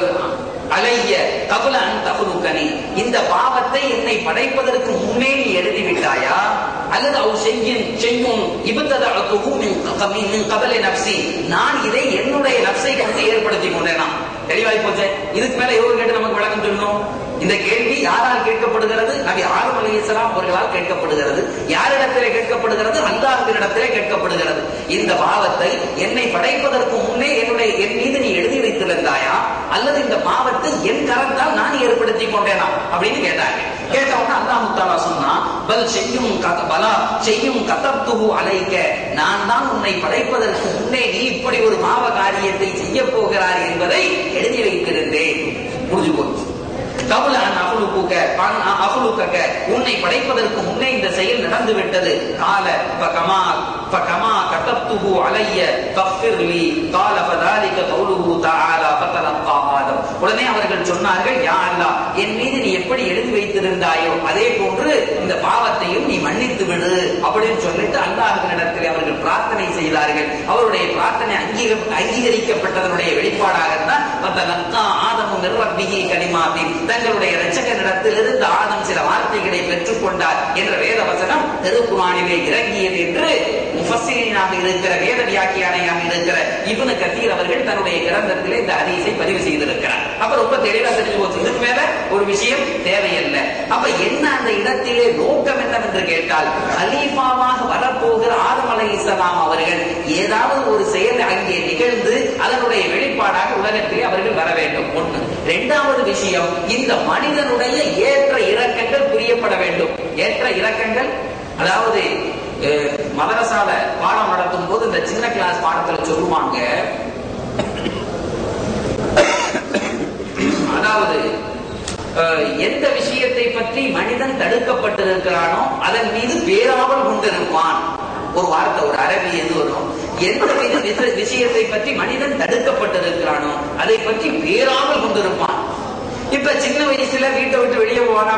Speaker 1: அலைய கபல அன் தஃலுகனி, இந்த பாவத்தை என்னை படைப்பதற்கு முன்னே நீ எழுதி விட்டாயா, அல்லது அவ் ஷையின் ஷையும் இப்ததஅதுஹு மின் மின் கபல நஃப்ஸி, நான் இதை என்னுடைய நஃப்ஸை கொண்டு ஏற்படுத்தி கொண்டேனா? தெளிவாய் போச்சு. இதுக்கு மேல எவ்வளவு கேட்டு நமக்கு விளக்கம் சொல்லணும்? இந்த கேள்வி யாரால் கேட்கப்படுகிறது? நபி ஆதம் அலைஹிஸ்ஸலாம் அவர்களால் கேட்கப்படுகிறது. யாரிடத்திலே கேட்கப்படுகிறது? அல்லாஹ்விடத்திலே கேட்கப்படுகிறது. இந்த பாவத்தை என்னை படைப்பதற்கு முன்னே என்னுடைய என் மீது நீ எழுதி வைத்திருந்தாயா, அல்லது இந்த பாவத்தை என் கரத்தால் நான் ஏற்படுத்தி கொண்டேனா அப்படின்னு கேட்டாங்க. கேட்டவங்க அல்லாஹ் தஆலா சொன்னா, பல் ஷையும் பலா ஷையும் கதப்துஹு அலைக, நான் தான் உன்னை படைப்பதற்கு முன்னே நீ இப்படி ஒரு பாவ காரியத்தை செய்ய போகிறார் என்பதை எழுதி வைத்திருந்தேன். புரிஞ்சு போச்சு. கபல அன் அஃலுக அன் அஃலுக, உன்னை படைப்பதற்கு முன்னே இந்த செயல் நடந்து விட்டது. கால ஃபகமா ஃபகமா கதப்துஹு அலைய ஃபக்ஃபிர் லி, கால ஃபதாலிக கௌலுஹு தஆலா ஃபதலக்கா ஆதம். உடனே அவர்கள் சொன்னார்கள், யா அல்லாஹ், என் மீது நீ எப்படி எழுதி வைத்திருந்தாயோ அதே போன்று இந்த பாவத்தையும் நீ மன்னித்து விடு அப்படின்னு சொல்லிட்டு அல்லாஹ்விடத்தில் அவர்கள் பிரார்த்தனை செய்தார்கள். அவருடைய பிரார்த்தனை அங்கீகரிக்கப்பட்டதனுடைய வெளிப்பாடாகத்தான் ஃபதலக்கா ஆதமு மிர் ரப்பிஹி கலிமாத்தின், தங்களுடைய இரட்சகனிடத்திலிருந்து ஆதம் சில வார்த்தைகளை பெற்றுக் கொண்டார் என்ற வேத வசனம் திருக்குர்ஆனிலே இறங்கியது என்று முஃபஸ்ஸிரீனாக இருக்கிற வேத வியாக்கியானையாக இருக்கிற இப்னு கஸீர் அவர்கள் தன்னுடைய கிரந்தத்திலே இந்த ஹதீஸை பதிவு செய்திருக்கிறார். அப்ப ரொம்ப தெளிவா தெரிஞ்சு போச்சு. இதுக்கு மேல ஒரு விஷயம் தேவையில்லை. அப்ப என்ன அந்த இடத்திலே நோக்கம் என்னவென்று கேட்டால், கலீஃபாவாக வரப்போகிற ஆதம் அலைஹிஸ்ஸலாம் அவர்கள் ஏதாவது ஒரு செயல் அங்கே நிகழ்ந்து அதனுடைய வெளிப்பாடாக உலகத்திலே அவர்கள் வர வேண்டும். ஒண்ணு. இரண்டாவது விஷயம், இந்த மனிதனுடைய ஏற்ற இறக்கங்கள் புரியப்பட வேண்டும். ஏற்ற இறக்கங்கள் அதாவது மதரசால பாடம் நடத்தும் போது இந்த சின்ன கிளாஸ் பாடத்துல சொல்லுவாங்க, அதாவது எந்த விஷயத்தை பற்றி மனிதன் தடுக்கப்பட்டிருக்கிறானோ அதன் மீது பேராவல் கொண்டிருப்பான். ஒரு வார்த்தை, ஒரு அரபி எது வரும், எந்த விஷயத்தை பற்றி மனிதன் தடுக்கப்பட்டிருக்கிறானோ அதை பற்றி பேராவல் கொண்டிருப்பான். இப்ப சின்ன வயசுல வீட்டை விட்டு வெளியே போவானா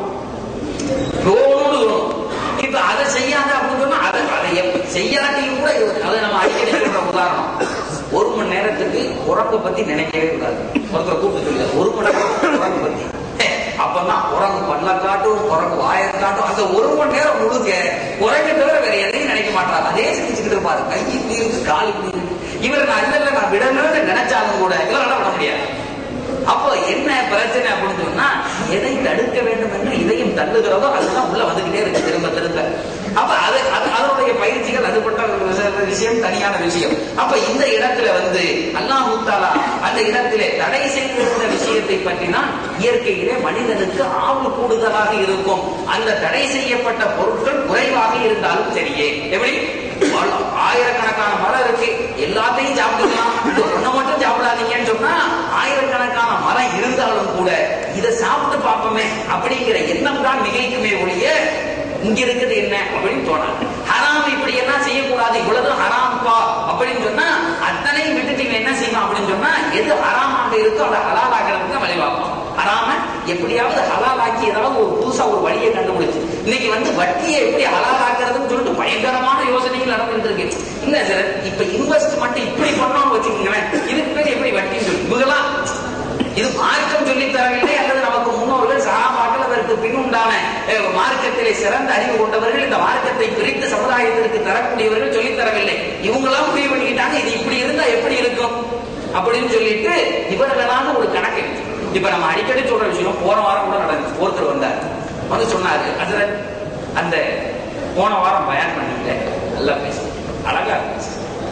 Speaker 1: இப்ப அதை செய்யாத அப்படின்னு சொன்னா அதை அதை செய்யாட்டியும் கூட அதை நம்ம அடிக்கடி சொல்ற உதாரணம், ஒரு மணி நேரத்துக்கு குரங்கு பத்தி நினைக்கவே கூடாது. ஒருத்தர் கூப்பிட்டு சொல்ல ஒரு மணி நேரம் குரங்கு பத்தி, அப்பதான் குரங்கு பல்ல காட்டும், குரங்கு வாயை காட்டும். அந்த ஒரு மணி நேரம் முழுக்க குரங்கு தவிர வேற எதையும் நினைக்க மாட்டாரு. அதே செஞ்சுக்கிட்டு இருப்பாரு. கை இப்படி இருக்கு, கால் இப்படி இருக்கு. இவர் நான் இல்ல நான் விடணும்னு நினைச்சாலும் கூட இவரால் விட முடியாது. அப்போ என்ன பிரச்சனை அப்படின்னு சொன்னா, எதை தடுக்க வேண்டும் என்று இதையும் தள்ளுகிறதோ அதுதான் உள்ள வந்துகிட்டே இருக்கு திரும்ப திரும்ப. அப்ப அது அதனுடைய பயிற்சிகள் அதுபட்ட விஷயம், தனியான விஷயம். அப்ப இந்த இடத்துல வந்து அல்லாஹ் தஆலா அந்த இடத்திலே தடை செய்திருந்த விஷயத்தை பற்றி தான் இயற்கையிலே மனிதனுக்கு ஆவல் கூடுதலாக இருக்கும். அந்த தடை செய்யப்பட்ட பொருட்கள் குறைவாக இருந்தாலும் சரியே. எப்படி ஆயிரக்கணக்கான மரம் இருக்கு, எல்லாத்தையும் சாப்பிட்டுக்கலாம், ஒண்ணு மட்டும் சாப்பிடாதீங்கன்னு சொன்னா ஆயிரக்கணக்கான மரம் இருந்தாலும் கூட இதை சாப்பிட்டு பார்ப்போமே அப்படிங்கிற எண்ணம் தான் மிகைக்குமே ஒழிய இங்க இருக்குது என்ன அப்படின்னு தோணாது. ஹராம் இப்படி என்ன செய்யக்கூடாது, இவ்வளவு ஹராம்பா அப்படின்னு சொன்னா அத்தனையும் விட்டுட்டு என்ன செய்யணும் அப்படின்னு சொன்னா எது ஹராமாக இருக்கோ அதை ஹலால் ஆகிறதுக்கு வழிவாக்கும். ஹராம எப்படியாவது ஹலால் ஆக்கி ஏதாவது ஒரு புதுசா ஒரு வழியை கண்டுபிடிச்சு இன்னைக்கு வந்து வட்டியை எப்படி ஹலால் ஆக்குறதுன்னு சொல்லிட்டு பயங்கரமான யோசனைகள் நடந்துட்டு இருக்கு. இல்ல சார், இப்ப இன்வெஸ்ட்மெண்ட் இப்படி பண்ணோம்னு வச்சுக்கோங்களேன், இதுக்கு பேர் எப்படி வட்டின்னு சொல்லி இவங்கெல்லாம் இது மார்க்கம் சொல்லித் தரவில்லை, அல்லது நமக்கு முன்னோர்கள் சகாபாக்கள் அதற்கு பின் உண்டான மார்க்கத்திலே சிறந்த அறிவு கொண்டவர்கள் இந்த மார்க்கத்தை பிரித்து சமுதாயத்திற்கு தரக்கூடியவர்கள் சொல்லித் தரவில்லை. இவங்களாம் முடிவு பண்ணிக்கிட்டாங்க இது இப்படி இருந்தா எப்படி இருக்கும் அப்படின்னு சொல்லிட்டு இவர்களான ஒரு கணக்கு. இப்ப நம்ம அடிக்கடி சொல்ற விஷயம் போன வாரம் கூட நடந்துச்சு. ஒருத்தர் வந்தார், வந்து சொன்னாரு, அதுல அந்த போன வாரம் பயான் பண்ணிட்டு நல்லா பேச அழகா இருந்துச்சு,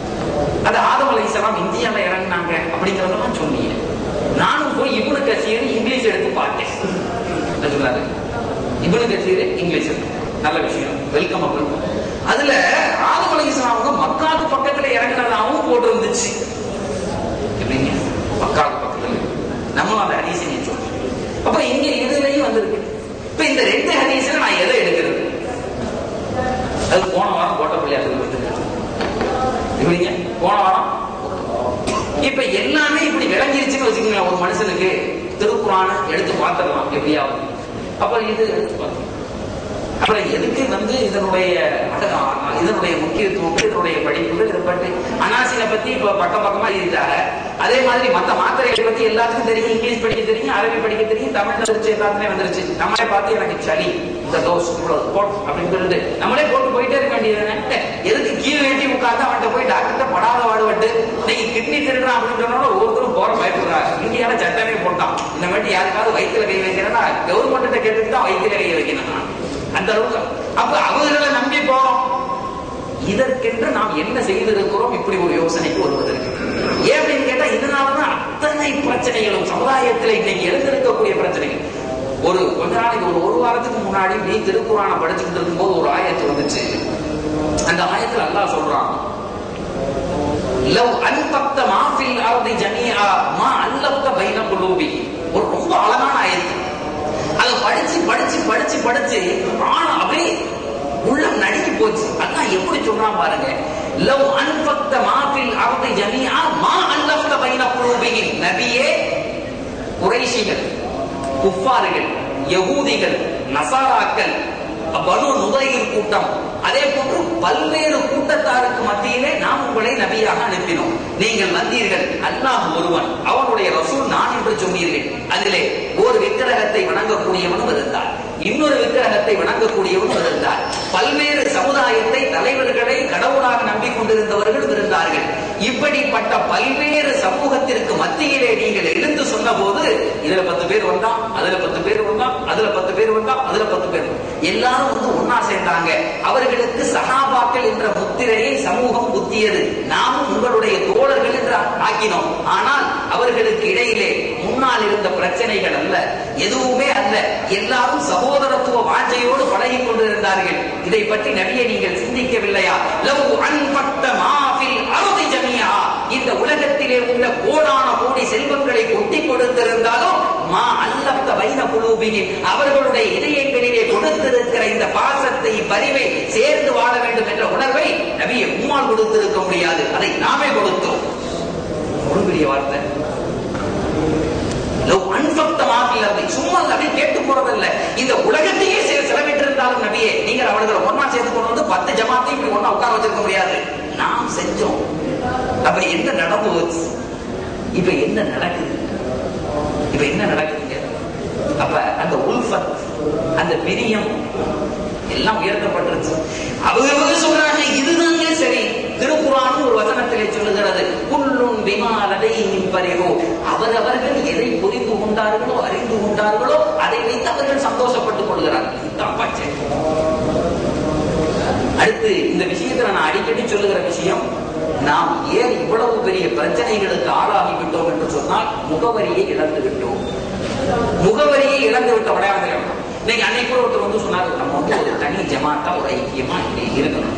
Speaker 1: அது ஆதம் அலைஹிஸ்ஸலாம் இந்தியால இறங்கினாங்க அப்படிங்கறதெல்லாம் சொன்னீங்க. நானும் போய் இப்னு கசீர் இங்கிலீஷ் எடுத்து பார்த்தேன். சொன்னாரு இப்னு கசீர் இங்கிலீஷ் நல்ல விஷயம், வெல்கம். அப்படி அதுல ஆதம் அலைஹிஸ்ஸலாம் மக்காவுக்கு பக்கத்துல இறங்கினதாகவும் போட்டு இருந்துச்சு. எப்படிங்க மக்காவுக்கு பக்கத்துல நம்ம அந்த ஹதீஸை சொல்றோம். அப்ப இங்க இதுலயும் வந்திருக்கு. இப்ப இந்த ரெண்டு ஹதீஸ்ல நான் எதை எடுக்கிறது? அது போன வாரம் போட்ட பிள்ளையாட்டு இப்படிங்க போன வாரம். இப்ப எல்லாமே இப்படி விளங்கிருச்சுன்னு வச்சுக்கோங்களேன். ஒரு மனுஷனுக்கு திருக்குறான எடுத்து பார்த்துடலாம் எப்படியாவது. அப்ப இது எடுத்து பார்த்தோம். அப்புறம் எதுக்கு வந்து இதனுடைய இதனுடைய முக்கியத்துவம், இதனுடைய படிப்புகள், இதை பற்றி அனாசினை பத்தி இப்ப பக்கம் பக்கமா இருக்காங்க. அதே மாதிரி மத்த மாத்திரைகளை பத்தி எல்லாத்துக்கும் தெரியும், இங்கிலீஷ் படிக்க தெரியும், அரபி படிக்க தெரியும், தமிழ் வந்துருச்சு, எல்லாத்துலயும் வந்துருச்சு. நம்மளே பார்த்து எனக்கு சளி இந்த தோஸ் போட் அப்படின்னு சொல்லிட்டு நம்மளே போட்டு போயிட்டே இருக்க வேண்டியது. எதுக்கு கீழே வேண்டி உட்காந்து அவன்கிட்ட போய் டாக்டர்கிட்ட படாத வாடுபட்டு நீங்க கிட்னி திருடுறான் அப்படின்னு சொன்னா ஒவ்வொருத்தரும் போற பயப்படுறாங்க. இந்தியால சட்டமே போட்டான், இந்த மாதிரி யாருக்காவது வயிற்றுல கை வைக்கிறேன்னா கவர்மெண்ட் கேட்டுட்டு தான் வயிற்றுல கை வைக்கணும். அந்த அளவுக்கு அப்ப அவர்களை நம்பி போறோம். இதற்கென்று நாம் என்ன செய்திருக்கிறோம் இப்படி ஒரு யோசனைக்கு வருவதற்கு? ஏன் அப்படின்னு கேட்டா இதனாலதான் அத்தனை பிரச்சனைகளும் சமுதாயத்தில் இன்னைக்கு எழுந்திருக்கக்கூடிய பிரச்சனைகள். ஒரு கொஞ்ச நாளைக்கு ஒரு ஒரு வாரத்துக்கு முன்னாடி நீ திருக்குறான படிச்சுட்டு இருக்கும் போது ஒரு ஆயத்து வந்துச்சு. அந்த ஆயத்துல அல்லாஹ் சொல்றான், லவ் அன்பக்த மாஃபில் அர்தி ஜமீஆ மா அல்லப்த பைன குலூபிஹி. ஒரு ரொம்ப அழகான ஆயத்து. அதை படிச்சு படிச்சு படிச்சு படிச்சு ஆனா அப்படியே உள்ளம் நடுங்கி போச்சு. அதான் எப்படி சொல்றான் பாருங்க, லவ் அன்பக்த மாஃபில் அர்தி ஜமீஆ மா அல்லப்த பைன குலூபிஹி. நபியே, குறைஷிகள், குஃபார்கள், யகூதிகள், நசாராக்கள், பனு நுதைர் கூட்டம், அதே போன்று பல்வேறு கூட்டத்தாருக்கு மத்தியிலே நாம் உங்களை நபியாக அனுப்பினோம். நீங்கள் வந்தீர்கள், அல்லாஹ் ஒருவன், அவனுடைய ரசூல் நான் என்று சொன்னீர்கள். அதிலே ஒரு விக்கிரகத்தை வணங்கக்கூடியவனும் இருந்தார், இன்னொரு விக்கிரகத்தை வணங்கக்கூடியவனும் இருந்தார். பல்வேறு சமுதாயத்தை, தலைவர்களை கடவுளாக நம்பிக்கொண்டிருந்தவர்களும் இருந்தார்கள். இப்படிப்பட்ட பல்வேறு சமூகத்திற்கு மத்தியிலே நீங்கள் எழுந்து சொன்ன போது இதுல பத்து பேர் வந்தா, அதுல பத்து பேர் வந்தா, அதுல பத்து பேர் வந்தா, அதுல பத்து பேர் எல்லாரும் வந்து ஒன்னா சேர்ந்தாங்க. அவர்களுக்கு சஹாபாக்கள் என்ற முத்திரையை சமூகம் குத்தியது. நாமும் உங்களுடைய தோழர்கள் என்று ஆக்கினோம். ஆனால் அவர்களுக்கு இடையிலே முன்னால் இருந்த பிரச்சனைகள் அல்ல, எதுவுமே அல்ல. எல்லாரும் சகோதரத்துவ வாஞ்சையோடு பழகி கொண்டிருந்தார்கள். இதை பற்றி நபியை நீங்கள் சிந்திக்கவில்லையா? லவ் அன்பக்த மாஃபில் அர்தி ஜமீஆ, இந்த உலகத்திலே உள்ள கோடான கோடி செல்வங்களை கொட்டி கொடுத்திருந்தாலும் மா அல்லப்த பைன குலூபிஹிம், அவர்களுடைய இதயங்களிலே கொடுத்திருக்கிற இந்த பாசத்தை பரிவை சேர்ந்து வாழ வேண்டும் என்ற உணர்வை நபியை உம்மால் கொடுத்திருக்க முடியாது. அதை நாமே கொடுத்தோம். ஒரு பெரிய வார்த்தை. சும்மா நபி கேட்டு போறதில்லை, இந்த உலகத்தையே செலவிட்டிருந்தாலும் நபியே நீங்கள் அவர்களை ஒன்னா சேர்த்து கொண்டு வந்து பத்து ஜமாத்தையும் இப்படி ஒன்னா உட்கார வச்சிருக்க முடியாது. நாம் செஞ்சோம். அப்ப என்ன நடந்து போச்சு? இப்ப என்ன நடக்குது? இப்ப என்ன நடக்குதுங்க? அப்ப அந்த உல்ஃபத், அந்த பிரியம் எல்லாம் உயர்த்தப்பட்டிருச்சு. அவங்க சொல்றாங்க இதுதாங்க சரி. திருக்குர்ஆன் ஒரு வசனத்திலே சொல்லுகிறது, குல்லுன் பிமா லதைஹிம் பரிஹு, அவரவர்கள் எதை புரிந்து கொண்டார்களோ அறிந்து கொண்டார்களோ அதை வைத்து அவர்கள் சந்தோஷப்பட்டுக் கொள்கிறார்கள். இதுதான் பச்சை. அடுத்து இந்த விஷயத்துல நான் அடிக்கடி சொல்லுகிற விஷயம், நாம் ஏன் இவ்வளவு பெரிய பிரச்சனைகளுக்கு ஆளாகிவிட்டோம் என்று சொன்னால் முகவரியை இழந்து விட்டோம். முகவரியை இழந்து விட்ட அடையாளம். இன்னைக்கு அன்னைக்கு கூட ஒருத்தர் வந்து சொன்னாரு, நம்ம வந்து ஒரு தனி ஜமாத்தா ஒரு ஐக்கியமா இருக்கணும்.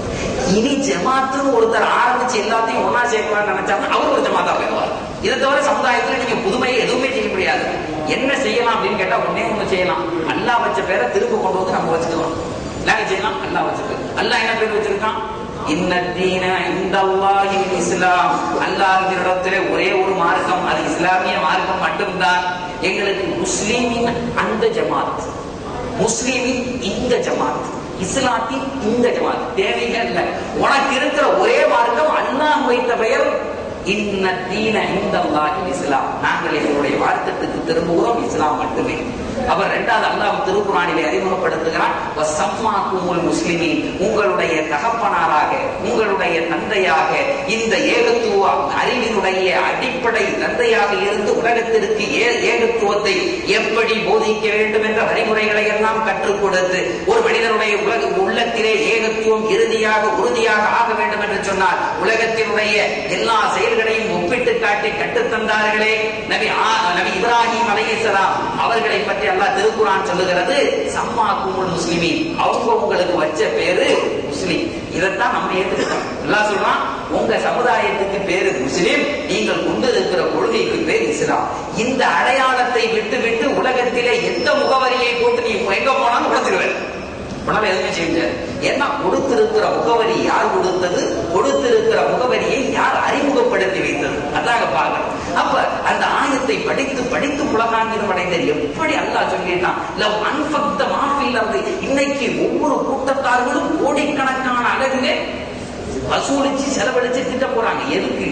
Speaker 1: இனி ஜமாத்துன்னு ஒருத்தர் ஆரம்பிச்சு எல்லாத்தையும் ஒன்னா சேர்க்கலாம்னு நினைச்சாங்க, அவர் ஒரு ஜமாத்தா போயிடுவார். இதை தவிர சமுதாயத்துல நீங்க புதுமையை எதுவுமே செய்ய முடியாது. என்ன செய்யலாம் அப்படின்னு கேட்டா ஒன்னே ஒண்ணு செய்யலாம், அல்லாஹ் வச்ச பேரை திரும்ப கொண்டு வந்து நம்ம வச்சுக்கலாம். என்ன செய்யலாம்? அல்லாஹ் வச்ச பேர். அல்லாஹ் என்ன பேர் வச்சிருக்கான்? இன்னத்தீன இந்தல்லாஹில் இஸ்லாம், அல்லாஹ்விடத்திலே ஒரே ஒரு மார்க்கம், அது இஸ்லாமிய மார்க்கம் மட்டும்தான். எங்களுக்கு முஸ்லிமின் அந்த ஜமாத், முஸ்லிமின் இந்த ஜமாத், இஸ்லாத்தின் இந்த ஜமாத் தேவையே இல்லை. உனக்கு இருக்கிற ஒரே மார்க்கம் அல்லாஹ் வைத்த பெயர் இன்னத்தீன இந்தல்லாஹில் இஸ்லாம். நாங்கள் எங்களுடைய மார்க்கத்துக்கு திரும்புகிறோம், இஸ்லாம் மட்டுமே. அவர் இரண்டாவது அல்லாஹ் திருக்குர்ஆனிலே அறிமுகப்படுத்துகிறான், வஸம்மாக்குமுல் முஸ்லிமீன், உங்களுடைய தகப்பனாராக உங்களுடைய தந்தையாக இந்த ஏகத்துவ அறிவினுடைய அடிப்படை தந்தையாக இருந்து உலகத்திற்கு ஏகத்துவத்தை எப்படி போதிக்க வேண்டும் என்ற வழிமுறைகளை எல்லாம் கற்றுக் கொடுத்து ஒரு மனிதனுடைய உலக உள்ளத்திலே ஏகத்துவம் இறுதியாக உறுதியாக ஆக வேண்டும் என்று சொன்னால் உலகத்தினுடைய எல்லா செயல்களையும் ஒப்பிட்டு காட்டி கற்றுத்தந்தார்களே நபி நபி இப்ராஹிம் அலைஹிஸ்ஸலாம். அவர்களை பற்றி அல்லாஹ் திருக்குர்ஆன் சொல்லுகிறது, சம்மாக்குமுல் முஸ்லிமீன், அவங்க உங்களுக்கு வச்ச பேரு முஸ்லிம். இதைத்தான் நம்ம ஏத்துக்கிட்டோம். அல்லாஹ் சொல்றான், உங்க சமுதாயத்துக்கு பேரு முஸ்லிம், நீங்கள் கொண்டு இருக்கிற கொள்கைக்கு பேர் இஸ்லாம். இந்த அடையாளத்தை விட்டு விட்டு உலகத்திலே எந்த முகவரியை போட்டு நீ எங்க போனாலும் கொடுத்துருவேன். எதுவுமே செய்ய. ஏன்னா கொடுத்திருக்கிற முகவரி யார் கொடுத்தது, கொடுத்திருக்கிற முகவரியை யார் அறிமுகப்படுத்தி வைத்தது, அதாக பார்க்கணும். அப்ப அந்த ஆயத்தை படித்து படித்து புலகாங்கிரம் அடைந்தது எப்படி அல்லாஹ் சொல்லிட்டான். லவ் அன்ஃபக்த மாஃபில் அர்தி, இன்னைக்கு ஒவ்வொரு கூட்டத்தார்களும் கோடிக்கணக்கான அளவிலே வசூலிச்சு செலவழிச்சு திட்டம் போறாங்க. எதுக்கு?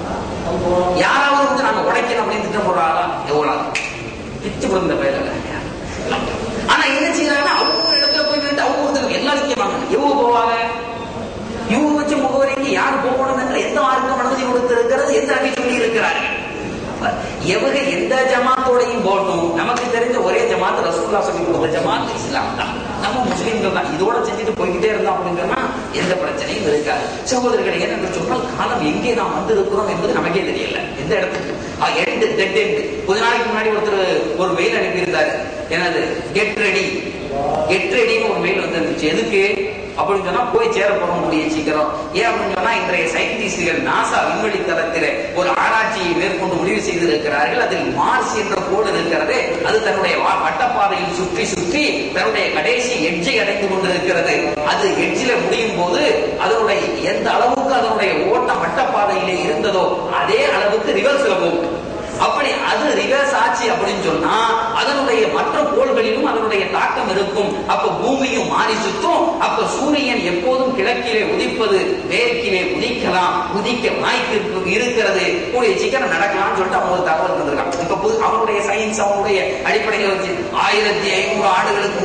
Speaker 1: யாராவது வந்து நாங்க உடைக்கணும் அப்படின்னு திட்டம் போடுறாங்களா? எவ்வளவு பிச்சு விழுந்த பேர. ஆனா என்ன செய்யறாங்கன்னா அவங்க ஒரு இடத்துல போய் நின்று அவங்க ஒருத்தர் எல்லாரும் கேட்பாங்க, எவ்வளவு போவாங்க, இவங்க வச்ச முகவரிக்கு யார் போகணும் என்ற எந்த மார்க்கம் அனுமதி கொடுத்திருக்கிறது, எந்த நபி சொல்லி இருக்கிறார்கள். எவங்க எந்த ஜமாத்தோடையும் போட்டும், நமக்கு தெரிஞ்ச ஒரே ஜமாத் ரசூலுல்லாஹ் சொல்லி கொடுத்த ஜமாத் இஸ்லாம் தான். நம்ம முஸ்லீம்கள் தான். இதோட செஞ்சுட்டு போய்கிட்டே இருந்தோம் அப்படின்னா எந்த பிரச்சனையும் இருக்காது. சகோதரர்களை என்ன சொன்னால் காலம் எங்கே நாம் வந்திருக்கிறோம் என்பது நமக்கே தெரியல. எந்த இடத்துக்கு எண்டு டெட் எண்டு. கொஞ்ச நாளைக்கு முன்னாடி ஒருத்தர் ஒரு மெயில் அனுப்பியிருந்தாரு, என்னது கெட் ரெடி கெட் ரெடின்னு ஒரு மெயில் வந்துருந்துச்சு. எதுக்கு அப்படின்னு சொன்னா போய் சேர போக முடிய சீக்கிரம். ஏன் அப்படின்னு சொன்னா இன்றைய சயின்டிஸ்டுகள் நாசா விண்வெளி தளத்திலே ஒரு ஆராய்ச்சியை மேற்கொண்டு முடிவு செய்திருக்கிறார்கள். அதில் மார்ஸ் என்ற கோடு இருக்கிறது, அது தன்னுடைய வட்டப்பாதையில் சுற்றி சுற்றி தன்னுடைய கடைசி எட்ஜை அடைந்து கொண்டிருக்கிறது. அது எட்ஜில முடியும் போது அதனுடைய எந்த அளவுக்கு அதனுடைய ஓட்டம் வட்டப்பாதையிலே இருந்ததோ அதே அளவுக்கு ரிவர்ஸ்ல போகும். அப்படி அது ரிவர்ஸ் ஆச்சு அப்படின்னு சொன்னா அதனுடைய மற்ற கோள்களிலும் அதனுடைய தாக்கம் இருக்கும். அப்ப பூமியும் மாறி சுத்தும். அப்ப சூரியன் எப்போதும் கிழக்கிலே உதிப்பது மேற்கிலே உதிக்கலாம், உதிக்க வாய்ப்பு இருக்கிறது, கூடிய சீக்கிரம் நடக்கலாம்னு சொல்லிட்டு அவங்க ஒரு தகவல் தந்திருக்காங்க. இப்ப அவனுடைய சயின்ஸ் அவனுடைய அடிப்படையில் வச்சு ஆயிரத்தி ஐநூறு ஆண்டுகளுக்கு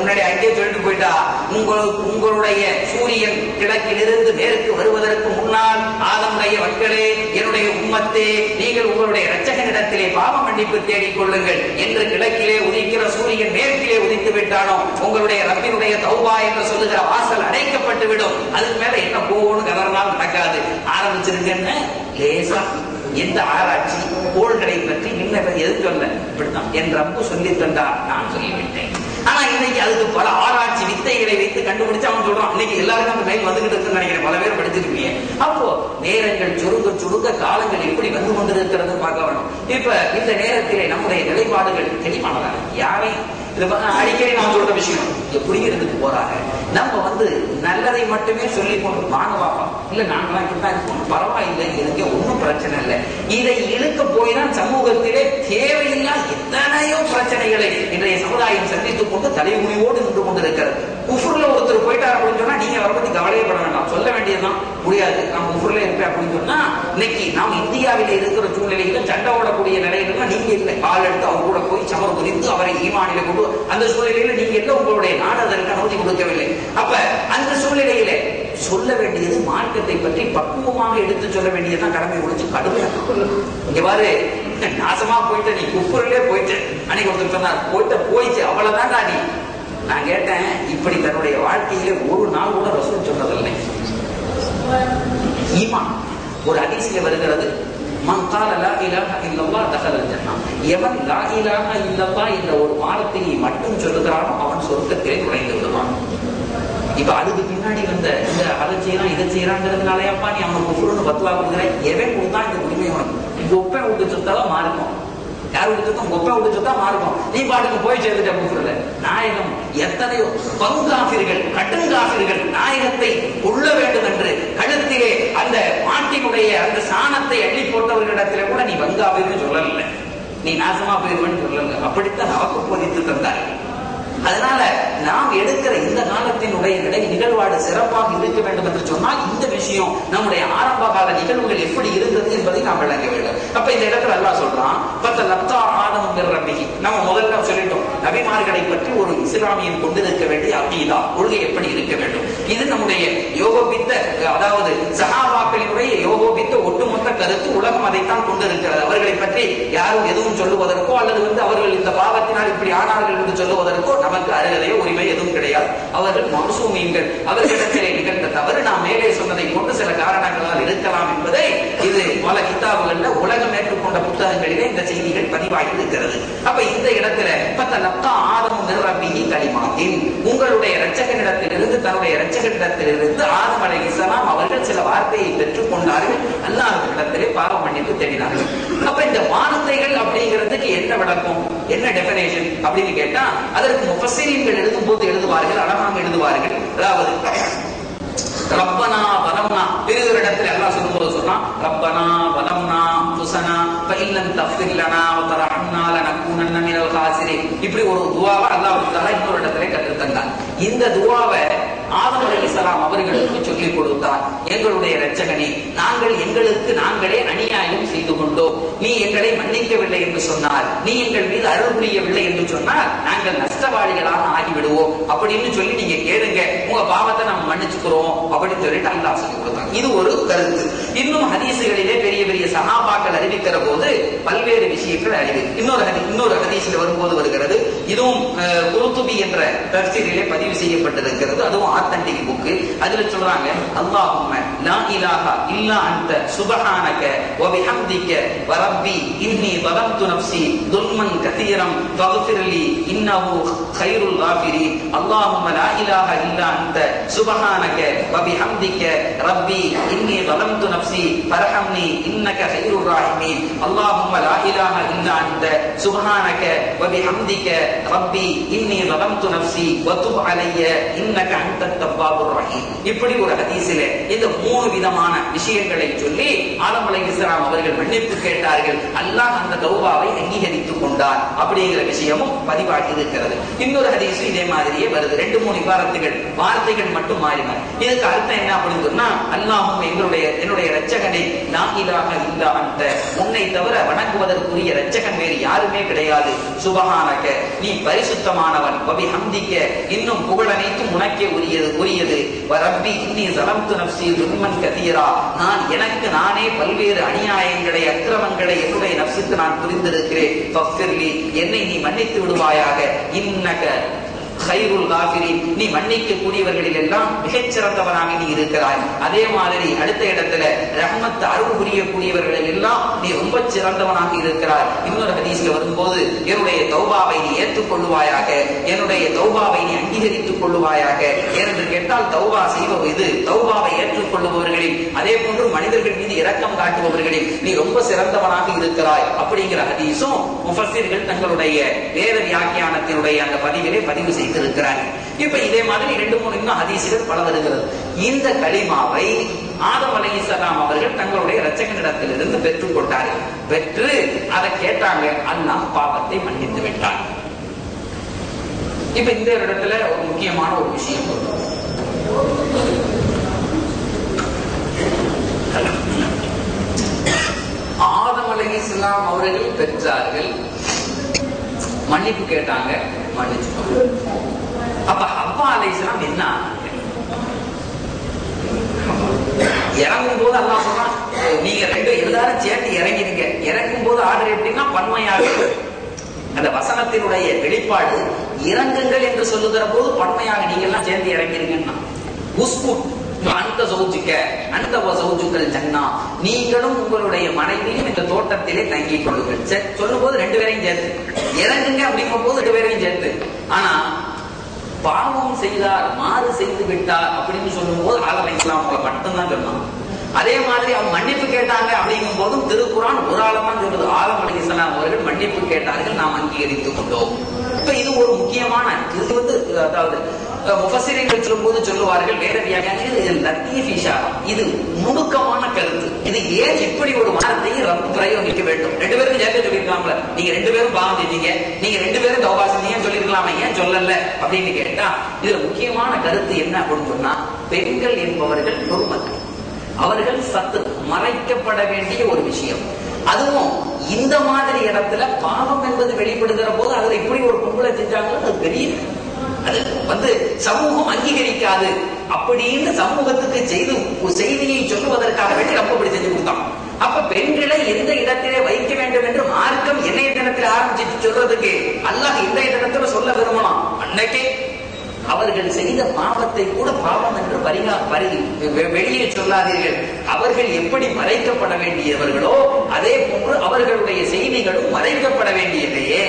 Speaker 1: முன்னாடி அங்கே சொல்லிட்டு போயிட்டா, உங்களுடைய சூரியன் கிழக்கிலிருந்து மேற்கு வருவதற்கு முன்னால் ஆதமுடைய மக்களே, என்னுடைய உம்மத்தே, நீங்கள் உங்களுடைய இரட்சகனிடத்திலே பாவ மன்னிப்பு தேடிக் கொள்ளுங்கள் என்று கிழக்கிலே உதிக்கிற சூரியன் மேற்கிலே உதித்து விட்டானோ உங்களுடைய ரப்பினுடைய தௌபா என்று சொல்லுகிற வாசல் அடைக்கப்பட்டு விடும். அதுக்கு மேல என்ன போகணும் கதறினால் நடக்காது. ஆரம்பிச்சிருக்கேன்னு லேசா எந்த ஆராய்ச்சி கோள்களை பற்றி இன்னும் எது சொல்ல இப்படித்தான் என் ரப்பு சொல்லி தந்தார், நான் சொல்லிவிட்டேன். ஆனா இன்னைக்கு அதுக்கு பல ஆராய்ச்சி வித்தைகளை வைத்து கண்டுபிடிச்சு அவன் சொல்றான். இன்னைக்கு எல்லாருக்கும் அந்த மெயில் வந்துகிட்டு இருக்குன்னு நினைக்கிறேன், பல பேர் படிச்சிருக்கீங்க. அப்போ நேரங்கள் சுருங்க சுருங்க காலங்கள் எப்படி வந்து கொண்டிருக்கிறது பார்க்க வேணும். இப்ப இந்த நேரத்திலே நம்முடைய நிலைப்பாடுகள் தெளிவானதாக யாரை அடிக்கடி நான் சொல்ற விஷயம் எப்படி இருந்துட்டு போறாங்க. நம்ம வந்து நல்லதை மட்டுமே சொல்லி கொண்டு வாங்க வாப்பா, இல்ல நாங்களாம் இப்படிதான் இருக்கோம், பரவாயில்லை, இதுக்கு ஒன்றும் பிரச்சனை இல்லை. இதை இழுக்க போய் தான் சமூகத்திலே தேவையில்லா எத்தனையோ பிரச்சனைகளை இன்றைய சமுதாயம் சந்தித்துக் கொண்டு தலைமுடிவோடு நின்று கொண்டிருக்கிறது. குஃப்ர்ல ஒருத்தர் போயிட்டார் அப்படின்னு சொன்னா நீங்க அவரை பத்தி கவலையப்பட வேண்டாம், சொல்ல வேண்டியதுதான். முடியாது, நான் குஃப்ர்ல இருப்பேன் அப்படின்னு சொன்னா இன்னைக்கு நாம் இந்தியாவில இருக்கிற சூழ்நிலையில சண்டை ஓடக்கூடிய நிலையில நீங்க இல்லை. ஆள் எடுத்து அவர் கூட போய் சமர் குறித்து அவரை ஈமானில கொண்டு அந்த சூழ்நிலையில நீங்க எல்லாம் உங்களுடைய நாடு அதற்கு அனுமதி கொடுக்கவில்லை. அப்ப அந்த சூழ்நிலையில சொல்ல வேண்டியது மார்க்கத்தை பற்றி பக்குவமாக எடுத்து சொல்ல வேண்டியதுதான் கடமை முடிச்சு கடுமையாக இங்க பாரு, நாசமா போயிட்டு நீ குஃப்ரிலே போயிட்டு அன்னைக்கு ஒருத்தர் சொன்னார், போயிட்ட போயிடுச்சு அவ்வளவுதான் நீ. நான் கேட்டேன், இப்படி தன்னுடைய வாழ்க்கையில ஒரு நாள் கூட ரசூல் சொன்னதில்லை. ஈமான் ஒரு ஹதீஸ்ல வருகிறது, மன் கால லா இலாஹ இல்லல்லாஹ் தஹலல் ஜன்னah, எவன் லா இலாஹ இல்லல்லாஹ் என்ற ஒரு வார்த்தையை மட்டும் சொல்லுகிறானோ அவன் சொர்க்கத்திலே நுழைந்து விடுவான். இப்ப அதுக்கு பின்னாடி வந்த இந்த அதை செய்யறான் இதை செய்யறாங்கிறதுனாலயாப்பா நீ அவனுக்கு குஃப்ருன்னு பத்வா கொடுக்குற? எவன் கொடுத்தா இந்த உரிமை உனக்கு? உங்க ஒப்பை விட்டு சொத்தாதான் மாறுக்கும். யார் விட்டு உங்க ஒப்பை விட்டு சொத்தா மாறுக்கும். நீ பாட்டுக்கு போய் சேர்ந்துட்ட குஃப்ருல. நாயகம் எத்தனையோ பங்காசிர்கள் கட்டுங்காசிர்கள் நாயகத்தை கொள்ள வேண்டும் என்று கழுத்திலே அந்த மாட்டினுடைய அந்த சாணத்தை அள்ளி போட்டவர்களிடத்திலே கூட நீ பங்காபின்னு சொல்லல, நீ நாசமா போயிருவன்னு சொல்லல. அப்படித்தான் நமக்கு போதித்து தந்தார்கள். அதனால நாம் எடுக்கிற இந்த காலத்தினுடைய நிலை நிகழ்வாடு சிறப்பாக இருக்க வேண்டும் என்று சொன்னால் இந்த விஷயம் நம்முடைய ஆரம்ப கால நிகழ்வுகள் எப்படி இருந்தது என்பதை நாம் விளங்க வேண்டும். அப்ப இந்த இடத்துல அல்லாஹ் சொல்றான், பத்த லப்தா ஆதம் ரப்பிஹி. நம்ம முதல்ல சொல்லிட்டோம், நபிமார்களை பற்றி ஒரு இஸ்லாமியன் கொண்டிருக்க வேண்டிய அகீதா கொள்கை எப்படி இருக்க வேண்டும். இது நம்முடைய யோகோபித்த, அதாவது சஹாபாக்களினுடைய யோகோபித்த ஒட்டுமொத்த கருத்து. உலகம் அதைத்தான் கொண்டிருக்கிறது. அவர்களை பற்றி யாரும் எதுவும் சொல்லுவதற்கோ அல்லது வந்து அவர்கள் இந்த பாவத்தினால் இப்படி ஆனார்கள் என்று சொல்லுவதற்கோ நமக்கு அருகதையோ உரிமை எதுவும் கிடையாது. அவர்கள் மௌசூமீன்கள். அவர்களிடத்திலே நிகழ்ந்த தவறு நாம் மேலே சொன்னதை கொண்டு சில காரணங்களால் இருக்கலாம் என்பதை இது பல கிதாபுகள்ல உலகம் ஏற்றுக்கொண்ட புத்தகங்களிலே இந்த செய்திகள் பதிவாகி இருக்கிறது. அப்ப இந்த இடத்துல பத்த லப்தா ஆதம் ரப்பிஹி கலிமாத்தின், உங்களுடைய இரட்சகனிடத்திலிருந்து தன்னுடைய இரட்சகனிடத்திலிருந்து ஆதம் அலைஹிஸ்ஸலாம் அவர்கள் சில வார்த்தையை பெற்றுக் கொண்டார்கள். அல்லாஹ்விடத்திலே பாவ மன்னிப்பு தேடினார்கள். அப்ப இந்த வார்த்தைகள் அப்படிங்கிறதுக்கு என்ன விளக்கம், என்ன டெஃபினேஷன் அப்படின்னு கேட்டா அதற்கு முஃபஸ்ஸிரீன்கள் எழுதும் போது எழுதுவார்கள், அழகாக எழுதுவார்கள். அதாவது ரப்பனா வலம்னா வேறு இடத்துல அல்லாஹ் சொல்லும்போது சொன்னா, ரப்பனா வலம்னா அன்ஃபுஸனா ஃபஇல்லம் தஃபிர் லனா வ தர்ஹம்னா லனகூனன்ன மினல் காசிரின். இப்படி ஒரு துஆவை அல்லாஹ் தஆலா இன்னொரு இடத்துல கற்றுத் தந்தார். இந்த துஆவை ஆதம் அலைஹிஸ்ஸலாம் அவர்களுக்கு சொல்லிக் கொடுத்தார். எங்களுடைய இரட்சகனே, நாங்கள் எங்களுக்கு நாங்களே அநியாயம் செய்து கொண்டோம், நீ எங்களை மன்னிக்கவில்லை என்று சொன்னார், நீ எங்கள் மீது அருள் புரியவில்லை என்று சொன்னால் நாங்கள் நஷ்டவாளிகளாக ஆகிவிடுவோம் அப்படின்னு சொல்லி நீங்க கேளுங்க, உங்க பாவத்தை நம்ம மன்னிச்சுக்கிறோம் அப்படின்னு சொல்லிட்டு அல்லாஹ் சொல்லி கொடுத்தாங்க. இது ஒரு கருத்து. இன்னும் ஹதீசுகளிலே பெரிய பெரிய சஹாபாக்கள் அறிவிக்கிற போது பல்வேறு விஷயங்கள் அறிவி இன்னொரு இன்னொரு ஹதீஸ்ல வரும்போது வருகிறது. இதுவும் குருத்துபி என்ற தஃசீரிலே பதிவு செய்யப்பட்டிருக்கிறது. அதுவும் ஆத்தன்டிக் புக். அதுல சொல்றாங்க, அல்லாஹும்ம லா இலாஹா இல்லா அன்த சுப்ஹானக வ பிஹம்திக வ ரப்பி இன்னி ظلمت நஃப்ஸி ظلما كثيرا فاغفر لي انه خير الغافرين. اللهم لا اله الا انت سبحانك وبحمدك ربي اني ظلمت نفسي فارحمني انك خير الراحمين. اللهم لا اله الا انت سبحانك وبحمدك ربي اني ظلمت نفسي وتب علي انك انت التواب الرحيم. இப்படி ஒரு ஹதீஸிலே இந்த மூணு விதமான விஷயங்களை சொல்லி ஆதம் அலைஹிஸ்ஸலாம் அவர்கள் மன்னிப்பு கேட்டார்கள். அல்லாஹ் அந்த தௌபாவை அங்கீகரித்துக் கொண்டார் அப்படிங்கிற விஷயமும் பதிவாகி இருக்கிறது. இன்னொரு ஹதீஸ் இதே மாதிரியே வருது. ரெண்டு மூணு இபாரத்துகள் வார்த்தைகள் மட்டும் மாறின. இதுக்கு அர்த்தம் என்ன அப்படின்னு சொன்னா, அல்லாஹும் எங்களுடைய என்னுடைய இரட்சகனே, லா இலாஹ இல்லா அன்த, உன்னை தவிர வணங்குவதற்குரிய இரட்சகன் வேறு யாருமே கிடையாது. சுபஹானக, நீ பரிசுத்தமானவன். வபி ஹம்திக்க, இன்னும் புகழனைத்தும் உனக்கே உரியது உரியது ரப்பி இன்னி ஸலம்து நஃப்ஸி ஸுல்மன் கதீரா, நான் எனக்கு நானே பல்வேறு அநியாயங்களை அக்கிரமங்களை என்னுடைய நஃப்ஸுக்கு நான் புரிந்திருக்கிறேன். ஃபஃபிர்லி, என்னை நீ மன்னித்து விடுவாயாக. இன்னக கைருல் காஃபிரின், நீ மன்னிக்க கூடியவர்களில் எல்லாம் மிகச்சிறந்தவனாக நீ இருக்கிறாய். அதே மாதிரி அடுத்த இடத்துல ரஹ்மத் அருள் புரியக்கூடியவர்களில் எல்லாம் நீ ரொம்ப சிறந்தவனாக இருக்கிறாய். இன்னொரு ஹதீஸ்ல வரும்போது என்னுடைய தௌபாவை நீ ஏற்றுக்கொள்ளுவாயாக, என்னுடைய தௌபாவை நீ அங்கீகரித்துக் கொள்ளுவாயாக என்று கேட்டால் தௌபா செய்வது இது, தௌபாவை ஏற்றுக்கொள்ளுபவர்களில் அதே போன்று மனிதர்கள் மீது இரக்கம் காட்டுபவர்களில் நீ ரொம்ப சிறந்தவனாக இருக்கிறாய் அப்படிங்கிற ஹதீஸும் முஃபஸ்ஸிர்கள் தங்களுடைய வேத வியாக்கியானத்தினுடைய அந்த பதிவிலே பதிவு செய்து இருக்கிறார்கள். இப்ப இதே மாதிரி ரெண்டு மூணு இன்னும் ஹதீசுகள் பல வருகிறது. இந்த கலிமாவை ஆதம் அலைஹிஸ்ஸலாம் அவர்கள் தங்களுடைய இரட்சகனிடத்திலிருந்து பெற்றுக் கொண்டார்கள். பெற்று அதை கேட்டாங்க, அல்லாஹ் பாவத்தை மன்னித்து விட்டார். இப்ப இந்த இடத்துல ஒரு முக்கியமான ஒரு விஷயம், ஆதம் அலைஹிஸ்ஸலாம் அவர்கள் பெற்றார்கள், மன்னிப்பு கேட்டாங்க, மன்னிச்சுக்கோங்க. அப்ப ஹவ்வா அலைஹிஸ்ஸலாம் என்ன இறங்கும் போது அல்லாஹ் சொல்றான், நீங்க ரெண்டு எல்லாரும் சேர்ந்து இறங்கிடுங்க. இறங்கும் போது ஆர்டர் எப்படின்னா பன்மையாக, அந்த வசனத்தினுடைய வெளிப்பாடு இறங்குங்கள் என்று சொல்லுகிற போது பன்மையாக நீங்க எல்லாம் சேர்ந்து இறங்கிருங்கன்னா அந்த சௌஜிக்க அந்த சௌஜுக்கள் ஜன்னா, நீங்களும் உங்களுடைய மனைவியும் இந்த தோட்டத்திலே தங்கிக் கொள்ளுங்கள். சொல்லும் போது ரெண்டு பேரையும் சேர்த்து இறங்குங்க அப்படிங்கும் போது ரெண்டு பேரையும் சேர்த்து. ஆனா பாவம் செய்தார், மாறு செய்து விட்டார் அப்படின்னு சொல்லும் போது ஆதம் அலைஹிஸ்ஸலாம் அவங்களை மட்டும்தான் சொன்னான். அதே மாதிரி அவங்க மன்னிப்பு கேட்டாங்க அப்படிங்கும் போதும் திருக்குரான் ஒரு ஆளதான் சொல்லுது, ஆதம் அலைஹிஸ்ஸலாம் அவர்கள் மன்னிப்பு கேட்டார்கள், நாம் அங்கீகரித்துக் கொண்டோம். இப்ப இது ஒரு முக்கியமான, இது வந்து அதாவது முஃபஸ்ஸிரீன்கள் சொல்லும்போது சொல்லுவார்கள், வேற வியாக்கியானங்கள் லத்தீஃப் இஷாரா, இது நுணுக்கமான கருத்து. இது ஏன் இப்படி ஒரு வார்த்தையை ரப்பு பிரயோகிக்க வேண்டும்? ரெண்டு பேரும் சேர்த்து சொல்லிருக்கலாம்ல, நீங்க ரெண்டு பேரும் பாவம் செஞ்சீங்க, நீங்க ரெண்டு பேரும் தௌபா செஞ்சீங்க சொல்லிருக்கலாமா, ஏன் சொல்லல அப்படின்னு கேட்டா இதுல முக்கியமான கருத்து என்ன அப்படின்னு சொன்னா, பெண்கள் என்பவர்கள் பொறுமக்கள், அவர்கள் சத்து மறைக்கப்பட வேண்டிய ஒரு விஷயம். அதுவும் இந்த மாதிரி இடத்துல பாவம் என்பது வெளிப்படுகிற போது அதுல இப்படி ஒரு பொம்பளை செஞ்சாங்க, அது பெரிய, அது வந்து சமூகம் அங்கீகரிக்காது அப்படின்னு சமூகத்துக்கு செய்து செய்தியை சொல்லுவதற்காக வேண்டி ரொம்ப இப்படி செஞ்சு கொடுத்தான். அப்ப பெண்களை எந்த இடத்திலே வைக்க வேண்டும் என்று மார்க்கம் என்னைய தினத்தில் ஆரம்பிச்சு சொல்றதுக்கு அல்லாஹ் இந்த இடத்துல சொல்ல விரும்பலாம். அன்னைக்கே அவர்கள் செய்த பாவத்தை கூட பாவம் என்று பரிகா பரி வெளியே சொல்லாதீர்கள். அவர்கள் எப்படி மறைக்கப்பட வேண்டியவர்களோ அதே போன்று அவர்களுடைய செய்திகளும் மறைக்கப்பட வேண்டியதையே.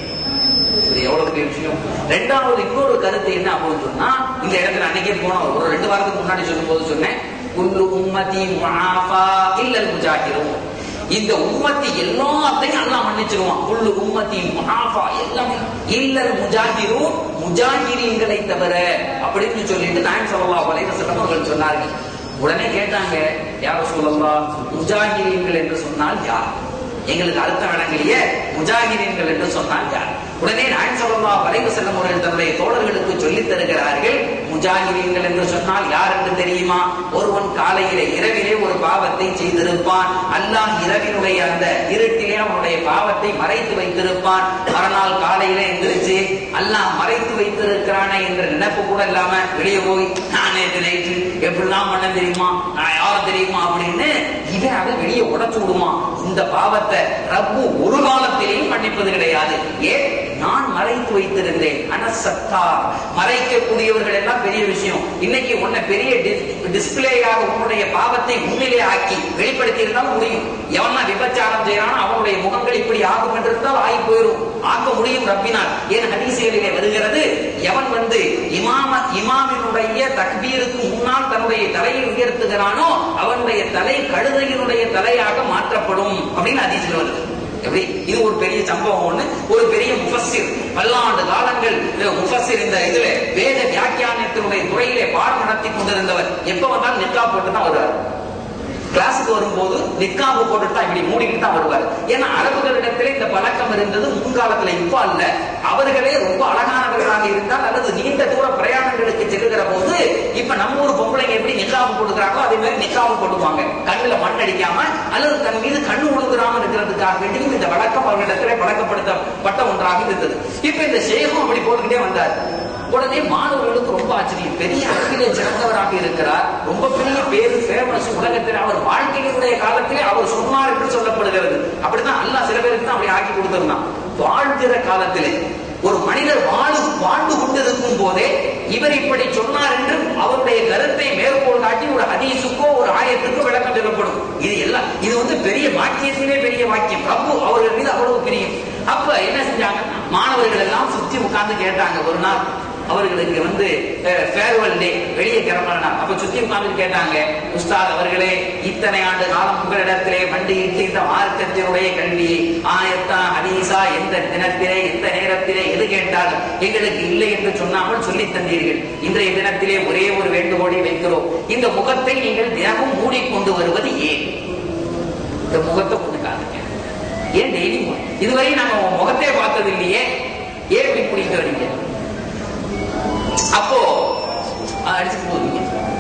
Speaker 1: எவ்வளவு பெரிய விஷயம். ரெண்டாவது இன்னொரு கருத்து என்ன அப்படின்னு சொன்னா, இந்த இடத்துல அன்னைக்கே போன ஒரு ரெண்டு வாரத்துக்கு முன்னாடி சொல்லும் போது சொன்னேன், குல்லு உம்மதி முஆஃபா இல்லல் முஜாஹிரூன், இந்த உம்மத்தி எல்லாத்தையும் அல்லாஹ் மன்னிச்சிருவான். குல்லு உம்மதி முஆஃபா எல்லாமே இல்லல் முஜாஹிரூன், முஜாஹிரீன்களை தவிர அப்படின்னு சொல்லிட்டு நாயகம் ஸல்லல்லாஹு அலைஹி வஸல்லம் அவர்கள் சொன்னார்கள். உடனே கேட்டாங்க, யா ரசூலல்லாஹ், முஜாஹிரீன்கள் என்று சொன்னால் யார்? எங்களுக்கு அர்த்தம் விளங்கலையே, முஜாஹிரீன்கள் என்று சொன்னால் யார்? உடனே நாயகம் ஸல்லல்லாஹு அலைஹி வஸல்லம் அவர்கள் தன்னுடைய தோழர்களுக்கு சொல்லித் தருகிறார்கள், முஜாஹிரீன்கள் என்று சொன்னால் யார் என்று தெரியுமா? ஒருவன் காலையிலே இரவிலே ஒரு பாவத்தை செய்திருப்பான், அல்லாஹ் இரவினுடைய அந்த இருட்டிலே அவனுடைய பாவத்தை மறைத்து வைத்திருப்பான். மறுநாள் காலையிலே எந்திரிச்சு அல்லாஹ் மறைத்து வைத்திருக்கிறானே என்ற நினைப்பு கூட இல்லாம வெளியே போய் நான் நேற்று எப்படிலாம் பண்ண தெரியுமா, நான் யார் தெரியுமா அப்படின்னு இவன் அதை வெளியே உடைச்சு விடுமா. இந்த பாவத்தை ரப்பு ஒரு காலத்திலேயும் மன்னிப்பது கிடையாது. ஏன்? நான் மறைத்து வைத்திருந்தேன். அனசத்தா, மறைக்கக்கூடியவர்கள் எல்லாம் பெரிய விஷயம். இன்னைக்கு உன்னை பெரிய டிஸ்பிளேயாக உன்னுடைய பாவத்தை முன்னிலே ஆக்கி வெளிப்படுத்தி இருந்தாலும் முடியும். எவனா விபச்சாரம் செய்யறானோ அவனுடைய முகங்கள் இப்படி ஆகும் என்று இருந்தால் ஆகி போயிடும், ஆக்க முடியும் ரப்பினால். ஏன் ஹதீஸிலே வருகிறது, எவன் வந்து இமாம இமாமினுடைய தக்பீருக்கு முன்னால் தன்னுடைய தலையை உயர்த்துகிறானோ அவனுடைய தலை கழுதையினுடைய தலையாக மாற்றப்படும் அப்படின்னு ஹதீஸில் வருது. எப்படி? இது ஒரு பெரிய சம்பவம் ஒண்ணு. ஒரு பெரிய முஃபஸ்ஸிர், பல்லாண்டு காலங்கள் முஃபஸ்ஸிர் இந்த இதுல வேத வியாக்கியானத்தினுடைய துறையிலே பாடம் நடத்தி கொண்டிருந்தவர், எப்ப வந்தாலும் நிக்கா போட்டு தான் வருவார். கிளாஸுக்கு வரும்போது நிக்காபு போட்டுட்டு தான் இப்படி மூடிக்கிட்டு தான் வருவார். ஏன்னா அரபுகளிடத்திலே இந்த பழக்கம் இருந்தது முன்காலத்துல, இப்ப அல்ல. அவர்களே ரொம்ப அழகானவர்களாக இருந்தால் அல்லது நீண்ட தூர பிரயாணங்களுக்கு செல்லுகிற போது இப்ப நம்ம ஊர் பொம்பளைங்க எப்படி நிக்காபு போட்டுக்கிறாங்களோ அதே மாதிரி நிக்காபு போட்டுவாங்க, கண்ணுல மண் அடிக்காம அல்லது தன் மீது கண்ணு உழுகுறாம இருக்கிறதுக்காக வேண்டியும் இந்த வழக்கம் அவர்களிடத்திலே பழக்கப்படுத்தப்பட்ட ஒன்று. ஒன்றாக இருந்தது. இப்ப இந்த ஷேகும் அப்படி போட்டுக்கிட்டே வந்தார். உடனே மாணவர்களுக்கு ரொம்ப ஆச்சரியம், பெரிய அறிவிலே சிறந்தவராக இருக்கிறார், ரொம்ப பெரிய பேரு ஃபேமஸ் உலகத்தில், அவர் வாழ்க்கையினுடைய காலத்திலே அவர் சொன்னார் என்று சொல்லப்படுகிறது. அப்படிதான் அல்லாஹ் சில பேருக்கு தான் அப்படி ஆக்கி கொடுத்திருந்தான். வாழ்கிற காலத்திலே ஒரு மனிதர் வாழு வாழ்ந்து கொண்டிருக்கும் போதே இவர் இப்படி சொன்னார் என்று அவருடைய கருத்தை மேற்கோள் காட்டி ஒரு ஹதீஸுக்கோ ஒரு ஆயத்துக்கோ விளக்கம் சொல்லப்படும். இது எல்லாம் இது வந்து பெரிய வாக்கியத்திலே பெரிய வாக்கியம். ரப்பு அவர்கள் மீது அவ்வளவு பிரியம். அப்ப என்ன செஞ்சாங்க, மாணவர்கள் எல்லாம் சுத்தி உட்கார்ந்து கேட்டாங்க. ஒரு நாள் அவர்களுக்கு வந்து ஃபேர்வெல் டே, வெளியே கிளம்பினா அப்ப சுத்தி உட்கார்ந்து கேட்டாங்க, உஸ்தாத் அவர்களே, இத்தனை ஆண்டு காலம் உங்களிடத்திலே மண்டியிட்டு இந்த மார்க்கத்தினுடைய கல்வியை ஆயத்தா ஹதீஸா எந்த தினத்திலே எந்த நேரத்திலே எது கேட்டாலும் எங்களுக்கு இல்லை என்று சொன்னாமல் சொல்லி தந்தீர்கள். இன்றைய தினத்திலே ஒரே ஒரு வேண்டுகோளை வைக்கிறோம், இந்த முகத்தை நீங்கள் தினமும் மூடிக்கொண்டு வருவது ஏன்? இந்த முகத்தை கொண்டுக்காதீங்க, ஏன் டெய்லி இதுவரை நாங்க முகத்தை பார்த்தது இல்லையே, ஏன் இப்படி பிடிக்க வரீங்க? அப்போ அடிச்சுட்டு போவீங்க.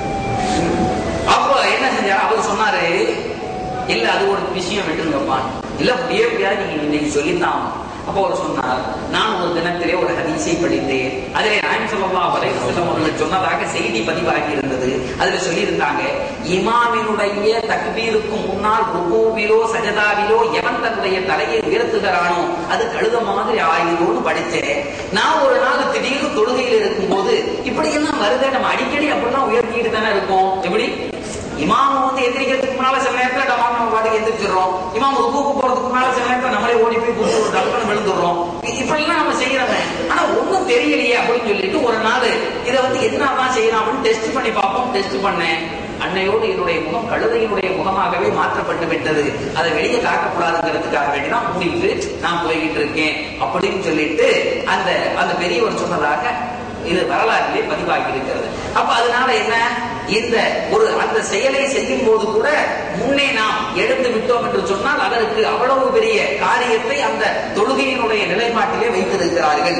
Speaker 1: அப்போ என்ன செஞ்சாரு, அவர் சொன்னாரு, இல்ல அது ஒரு விஷயம் விட்டுங்கப்பா, இல்ல முடிய முடியாது, நீங்க இன்னைக்கு சொல்லித்தான். அப்போ அவர் சொன்னார், நான் ஒரு தினத்திலே ஒரு ஹதீஸை படித்தேன், அதிலே நாயகம் ஸல்லல்லாஹு அலைஹி வஸல்லம் அவர்கள் சொன்னதாக செய்தி பதிவாகி இருந்தது. அதுல சொல்லி இருந்தாங்க, இமாமினுடைய தக்பீருக்கு முன்னால் ருகூவிலோ சஜதாவிலோ எவன் தன்னுடைய தலையை உயர்த்துகிறானோ அது கழுத மாதிரி ஆயுதோன்னு படிச்சேன். நான் ஒரு நாள் திடீர்னு தொழுகையில் இருக்கும் போது இப்படி எல்லாம் வருது, நம்ம அடிக்கடி அப்படிலாம் உயர்த்திட்டு தானே இருக்கோம். எப்படி இமாம வந்து எந்திரிக்கிறதுக்கு முன்னால சில நேரத்துல டமால் நம்ம பாட்டுக்கு எந்திரிச்சிடறோம், இமாம் ருகூக்கு போறதுக்கு முன்னால சில நேரத்துல நம்மளே ஓடி போய் புடிச்சு ஒரு டக்குன்னு விழுந்துடுறோம். இப்படி எல்லாம் நம்ம செய்யறோம். ஆனா ஒன்னும் தெரியலையே அப்படின்னு சொல்லிட்டு ஒரு நாள் இதை வந்து என்னதான் செய்யலாம் அப்படின்னு டெஸ்ட் பண்ணி பார்ப்போம். டெஸ்ட் பண்ணேன், அன்னையோடு என்னுடைய முகம் கழுதையினுடைய முகமாகவே மாற்றப்பட்டு விட்டது. அதை வெளியே காட்டக்கூடாதுங்கிறதுக்காக வேண்டிதான் மூடிட்டு நான் போய்கிட்டு இருக்கேன் அப்படின்னு சொல்லிட்டு அந்த அந்த பெரியவர் சொன்னதாக இது வரலாற்றிலே பதிவாகி இருக்கிறது. அப்ப அதனால என்ன, இந்த ஒரு அந்த செயலை செய்யும் போது கூட முன்னே நாம் எடுத்து விட்டோம் என்று சொன்னால் அதற்கு அவ்வளவு பெரிய காரியத்தை அந்த தொழுகையினுடைய நிலைப்பாட்டிலே வைத்திருக்கிறார்கள்.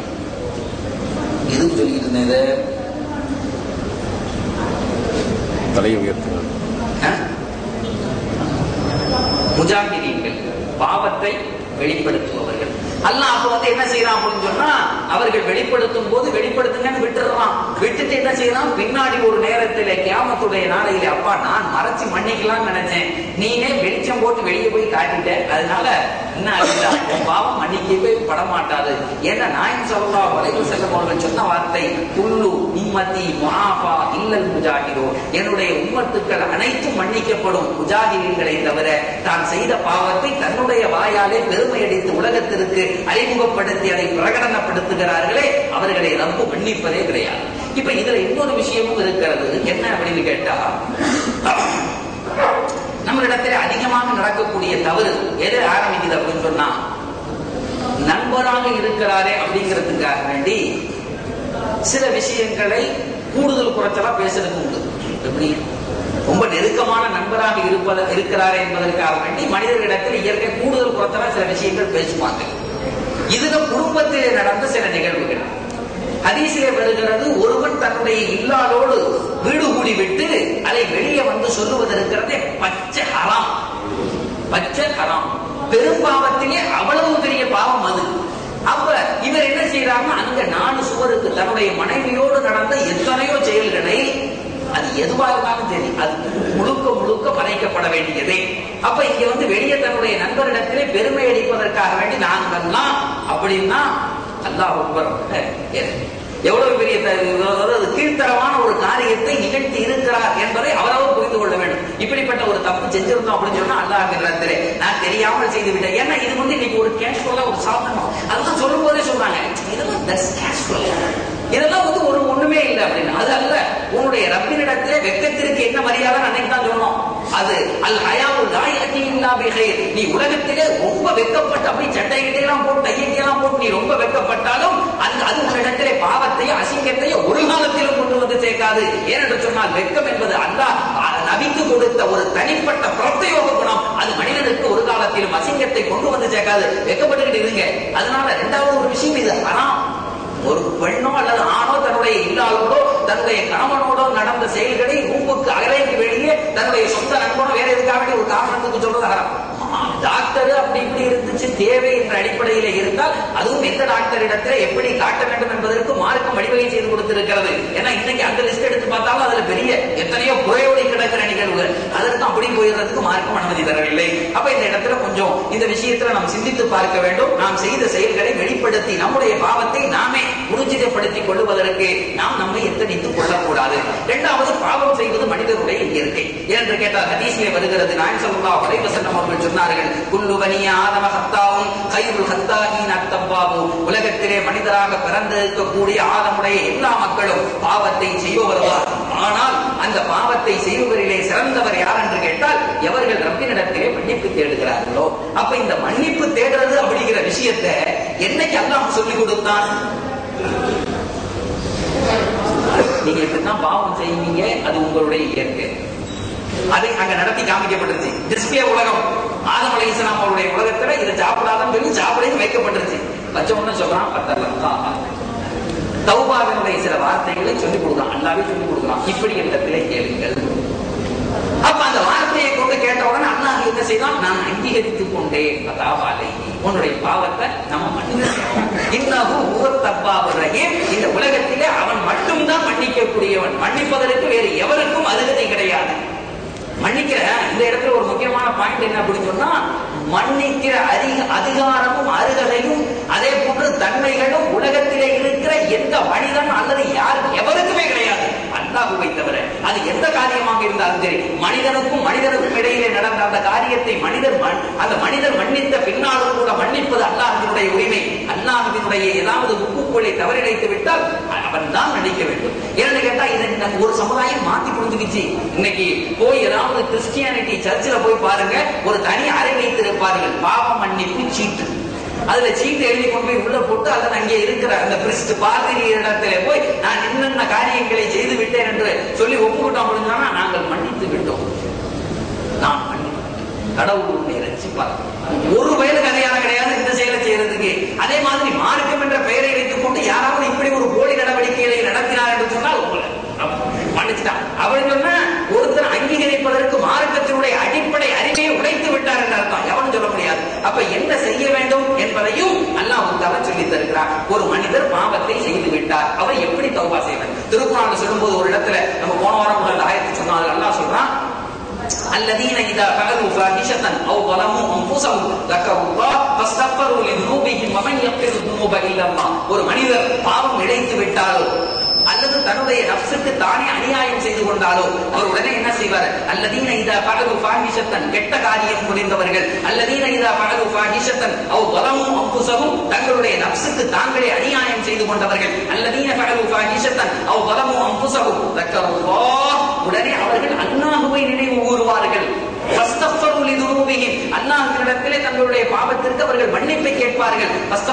Speaker 1: எது சொல்லிட்டு இருந்தது, தலையை உயர்த்துவது, முஜாஹிதீன்கள், பாவத்தை வெளிப்படுத்துபவர்கள். அல்லாஹ் அப்ப வந்து என்ன செய்யறான் அப்படின்னு சொன்னா, அவர்கள் வெளிப்படுத்தும் போது வெளிப்படுத்துங்கன்னு விட்டுறான். விட்டுட்டு என்ன செய்யறான், பின்னாடி ஒரு நேரத்திலே கியாமத்துடைய நாளையில, அப்பா நான் மறைச்சு மன்னிக்கலாம்னு நினைச்சேன், நீனே வெளிச்சம் போட்டு வெளியே போய் காட்டிட்ட, அதனால என்ன ஆகிட்டா பாவம் மன்னிக்கவே படமாட்டாது. ஏன்னா நாயகம் ஸல்லல்லாஹு அலைஹி வஸல்லம் அவர்கள் சொன்ன வார்த்தை, குல்லு உம்மத்தி முஆஃபா இல்லல் முஜாஹிதூன், என்னுடைய உம்மத்துக்கள் அனைத்தும் மன்னிக்கப்படும், முஜாஹிதீன்களை தவிர தான் செய்த பாவத்தை தன்னுடைய வாயாலே பெருமையடித்து உலகத்திற்கு அறிமுகப்படுத்தி அதை பிரகடனப்படுத்துகிறார்களே, அவர்களை ரப்பு மன்னிப்பதே கிடையாது. இப்ப இதுல இன்னொரு விஷயமும் இருக்கிறது. என்ன அப்படின்னு கேட்டா, நம்மளிடத்தில் அதிகமாக நடக்கக்கூடிய தவறு எது ஆரம்பிக்குது அப்படின்னு சொன்னா, நண்பராக இருக்கிறாரே அப்படிங்கிறதுக்காக வேண்டி சில விஷயங்களை கூடுதல் குறைச்சலா பேசுறதுக்கு உண்டு. எப்படி ரொம்ப நெருக்கமான நண்பராக இருப்பது இருக்கிறாரே என்பதற்காக வேண்டி மனிதர்களிடத்தில் இயற்கை கூடுதல் குறைச்சலா சில விஷயங்கள் பேசுவாங்க. இதுல குடும்பத்திலே நடந்த சில நிகழ்வுகள். ஹதீஸிலே வருகிறது, ஒருவன் தன்னுடைய இல்லாதோடு வீடு கூடி விட்டு அதை வெளியே வந்து சொல்லுவது இருக்கிறதே பச்சை ஹராம். பச்சை ஹராம், பெரும்பாவத்திலே அவ்வளவு பெரிய பாவம் அது. அப்ப இவர் என்ன செய்யறாங்க, அங்க நாலு சுவருக்கு தன்னுடைய மனைவியோடு நடந்த எத்தனையோ செயல்களை, அது எதுவாக இருந்தாலும் சரி, அது முழுக்க முழுக்க மறைக்கப்பட வேண்டியதே. அப்ப இங்க வந்து வெளியே தன்னுடைய நண்பரிடத்திலே பெருமை அடிப்பதற்காக வேண்டி நாங்கள்லாம் அப்படின்னா அல்லாஹ் அக்பர், எவ்வளவு பெரிய கீழ்த்தரமான ஒரு காரியத்தை நிகழ்த்தி இருக்கிறார் என்பதை அவரவர் புரிந்து கொள்ள வேண்டும். இப்படிப்பட்ட ஒரு தப்பு செஞ்சிருந்தோம் அப்படின்னு சொன்னா அல்லாஹ்விடத்திலே நான் தெரியாமல் செய்து விட்டேன். ஏன்னா இது வந்து இன்னைக்கு ஒரு கேஷுவலா ஒரு சாதனம், அதெல்லாம் சொல்லும் போதே சொல்றாங்க, இதெல்லாம் கேஷுவல், இதெல்லாம் வந்து ஒரு ஒண்ணுமே இல்லை அப்படின்னு. அது அல்ல, உன்னுடைய ரப்பினிடத்திலே வெட்கத்திற்கு என்ன மரியாதை அன்னைக்கு தான் சொன்னோம். அது அல் ஹயாவுல் லா யஅதி இல்லா பிகைர். நீ உலகத்திலே ரொம்ப வெட்கப்பட்டு அப்படி சட்டை கிட்டையெல்லாம் போட்டு தையெல்லாம் போட்டு நீ ரொம்ப வெட்கப்பட்டாலும் அது அது உன்னிடத்திலே பாவத்தையும் அசிங்கத்தையும் ஒரு காலத்திலும் கொண்டு வந்து சேர்க்காது. ஏனென்று சொன்னால் வெட்கம் என்பது அல்லாஹ் நபிக்கு கொடுத்த ஒரு தனிப்பட்ட பிரத்யோக குணம். அது மனிதனுக்கு ஒரு காலத்திலும் அசிங்கத்தை கொண்டு வந்து சேர்க்காது. வெட்கப்பட்டுக்கிட்டு இருங்க. அதனால இரண்டாவது ஒரு விஷயம், இது ஹராம். ஒரு பெண்ணோ அல்லது ஆணோ தன்னுடைய இல்லாதோடோ தன்னுடைய கணவனோடோ நடந்த செயல்களை ரூமுக்கு அகலைக்கு வெளியே தன்னுடைய சொந்த நண்பனோ வேற எதுக்காக ஒரு காரணத்துக்கு சொல்றது ஹராம். டாக்டர் அப்படி இப்படி இருந்துச்சு தேவை என்ற அடிப்படையில இருந்தால் அதுவும் எந்த டாக்டர் இடத்துல எப்படி காட்ட வேண்டும் என்பதற்கு மார்க்கம் வழிவகை செய்து கொடுத்திருக்கிறது. ஏன்னா இன்னைக்கு அந்த லிஸ்ட் எடுத்து பார்த்தாலும் அதுல பெரிய எத்தனையோ குறையோடி கிடக்கிற நிகழ்வுகள், அதற்கு அப்படி போயிடுறதுக்கு மார்க்கம் அனுமதி தரவில்லை. அப்ப இந்த இடத்துல கொஞ்சம் இந்த விஷயத்துல நாம் சிந்தித்து பார்க்க வேண்டும். நாம் செய்த செயல்களை வெளிப்படுத்தி நம்முடைய பாவத்தை நாமே உறுதிப்படுத்திக் கொள்வதற்கு நாம் நம்மை எத்தனித்துக் கொள்ளக்கூடாது. இரண்டாவது, பாவம் செய்வது மனிதனுடைய இயற்கை. என்று கேட்டால் ஹதீஸிலே வருகிறது, நாயகம் ஸல்லல்லாஹு அலைஹி வஸல்லம் அவர்கள் சொன்னார்கள், குல்லு பனி ஆதம ஹத்தாவும் கைருல் ஹத்தாஹீன அத்தவ்வாபு. உலகத்திலே மனிதராக பிறந்திருக்கக்கூடிய ஆதமுடைய எல்லா மக்களும் பாவத்தை செய்பவர்கள். ஆனால் அந்த பாவத்தை செய்பவரிலே சிறந்தவர் யார் என்று கேட்டால் எவர்கள் ரப்பினிடத்திலே மன்னிப்பு தேடுகிறார்களோ. அப்ப இந்த மன்னிப்பு தேடுறது அப்படிங்கிற விஷயத்தை என்னைக்கு அல்லாஹ் சொல்லிக் கொடுத்தான்? நீங்க இப்படிதான் பாவம் செய்வீங்க, அது உங்களுடைய இயற்கை. அதை அங்க நடத்தி காமிக்கப்பட்டிருச்சு. டிஸ்பிளே உலகம் ஆதம் அலைஹிஸ்ஸலாம் அவருடைய உலகத்துல இதை சாப்பிடாதான் சொல்லி சாப்பிடையும் வைக்கப்பட்டிருச்சு. வச்ச உடனே சொல்றான் பத்தல்லா தௌபாவினுடைய சில வார்த்தைகளை சொல்லிக் கொடுக்கலாம். அல்லாவே சொல்லிக் கொடுக்கலாம், இப்படி இடத்திலே கேளுங்கள். அப்ப அந்த வார்த்தையை கொண்டு கேட்ட உடனே அல்லாஹ் என்ன செய்தான்? நான் அங்கீகரித்துக் கொண்டேன் பதாவாலை, உன்னுடைய பாவத்தை நம்ம மன்னிக்கிறோம். இன்னஹு தப்பாவுர் ரஹீம். இந்த உலகத்திலே அவன் மட்டும்தான் மன்னிக்கக்கூடியவன், மன்னிப்பதற்கு வேறு எவருக்கும் அருகதை கிடையாது. மன்னிக்கிற இந்த இடத்துல ஒரு முக்கியமான பாயிண்ட் என்ன அப்படின்னு சொன்னா, மன்னிக்கிற அதிக அதிகாரமும் அருகதையும் அதே போன்று தன்மைகளும் உலகத்திலே இருக்கிற எந்த மனிதன் அல்லது யார் எவருக்குமே கிடையாது, அல்லாஹ்வை தவிர. அது எந்த காரியமாக இருந்தாலும் சரி, மனிதனுக்கும் மனிதனுக்கும் இடையிலே நடந்த அந்த காரியத்தை மனிதர் அந்த மனிதர் மன்னித்த பின்னாலும் கூட மன்னிப்பது அல்லாஹ்வினுடைய உரிமை. அல்லாஹ்வினுடைய ஏதாவது உப்புக்குள்ளே தவறிழைத்து விட்டால் அவன் தான் மன்னிக்க வேண்டும். ஏன்னு கேட்டா இதை ஒரு சமுதாயம் மாத்தி புரிஞ்சுக்கிச்சு. இன்னைக்கு போய் ஏதாவது கிறிஸ்டியானிட்டி சர்ச்சில் போய் பாருங்க, ஒரு தனி அறை வைத்திருப்பார்கள், பாவ மன்னிப்பு சீட்டு. அதுல சீட்டு எழுதி கொண்டு போய் உள்ள போட்டு அதன் அங்கே இருக்கிற அந்த பிரிஸ்ட் பாதிரி இடத்துல போய் நான் என்னென்ன காரியங்களை செய்து விட்டேன் என்று சொல்லி ஒப்புக்கிட்டோம் அப்படின்னா நாங்கள் மன்னித்து விட்டோம், நான் மன்னித்து கடவுளுடைய ரட்சிப்பார். ஒரு வயது கதையான கிடையாது இந்த செயலை செய்யறதுக்கு. அதே மாதிரி மார்க்கம் என்ற பெயரை வைத்துக் கொண்டு யாராவது இப்படி ஒரு போலி நடவடிக்கைகளை நடத்தினார் என்று சொன்னால் உங்களை மன்னிச்சுட்டான். அவர் சொன்னா ஒருத்தர் அங்கீகரிப்பதற்கு மார்க்கத்தினுடைய அடிப்படை அறிவையை உடைத்து விட்டார் என்று அர்த்தம். எவனும் சொல்ல முடியாது. அப்ப என்ன செய்ய வேண்டும் என்பதையும் அல்லாஹ் தஆலா சொல்லி தருகிறார். ஒரு மனிதர் பாவத்தை செய்து விட்டார், அவர் எப்படி தௌபா செய்வார்? திருக்குர்ஆன்ல சொல்லும்போது ஒரு இடத்துல நம்ம போன வாரம் உள்ள ஆயத்தை சொன்னாங்க. அல்லாஹ் சொல்றான், الذين إذا فعلوا فاحشة أو ظلموا أنفسهم ذكروا الله فاستغفروا لذنوبهم ومن يغفر الذنوب إلا الله. ஒரு மனிதர் பாவம் இழைத்து விட்டாலோ அல்லது தன்னுடைய நஃப்ஸுக்கு தானே அநியாயம் செய்து கொண்டாலோ அவர் உடனே என்ன செய்வார்? அல்லதீன இதா ஃபஅலு ஃபாஹிஷத்தன், கெட்ட காரியம் புரிந்தவர்கள், அல்லதீன இதா ஃபஅலு ஃபாஹிஷத்தன் அவ் ظلموا أنفسهم, தங்களுடைய நஃப்ஸுக்கு தாங்களே அநியாயம் செய்து கொண்டவர்கள், அல்லதீன ஃபஅலு ஃபாஹிஷத்தன் அவ் ظلموا أنفسهم ذكروا, உடனே அவர்கள் அல்லாஹ்வை நினைவு கூறுவார்கள். அல்லாஹ்விடத்திலே தங்களுடைய பாவத்திற்கு அவர்கள் மன்னிப்பை கேட்பார்கள்.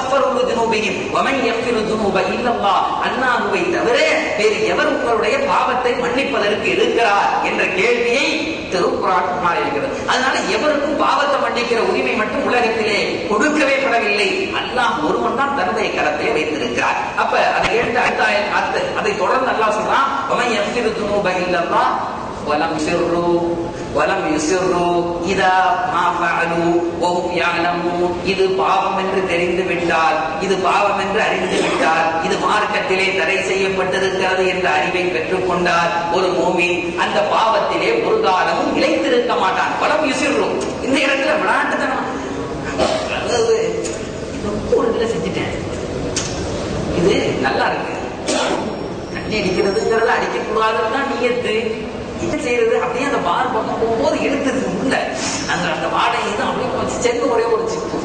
Speaker 1: அல்லாஹ்வை தவிர வேறு எவர் உங்களுடைய பாவத்தை மன்னிப்பதற்கு இருக்கிறார் என்ற கேள்வியை திருக்குர்ஆன் இருக்கிறது. அதனால எவருக்கும் பாவத்தை மன்னிக்கிற உரிமை மட்டும் உலகத்திலே கொடுக்கவே படவில்லை. அல்லாஹ் ஒருவன் தான் தன்னுடைய கரத்தை வைத்திருக்கிறார். அப்ப அதை கேட்டு அடுத்த அதை தொடர்ந்து அல்லாஹ் சொல்றான், وَلَمْ يُصِرُّوا وَلَمْ يُصِرُّوا إِذَا مَا فَعَلُوا وَهُمْ يَعْلَمُونَ. இது பாவம் என்று தெரிந்து விட்டால், இது பாவம் என்று அறிந்து விட்டால், இது மார்க்கத்திலே தடை செய்யப்பட்டிருக்கிறது என்ற அறிவை பெற்றுக் கொண்டால் ஒரு மூமின் அந்த பாவத்திலே ஒரு காலமும் நிலைத்திருக்க மாட்டான். வலம் யுசிர்ரு, இந்த இடத்துல விளையாட்டுத்தனம், ஒரு இதுல செஞ்சுட்டேன், இது நல்லா இருக்கு, தண்ணி அடிக்கிறதுங்கிறத அடிக்க கூடாதுன்னு தான் நியத்து. என்ன செய்யறது? அப்படியே அந்த பார் பக்கம் போகும்போது எடுத்தது உள்ள அந்த அந்த வாடகை தான் அப்படியே வச்சு சென்று ஒரே ஒரு சிப்பு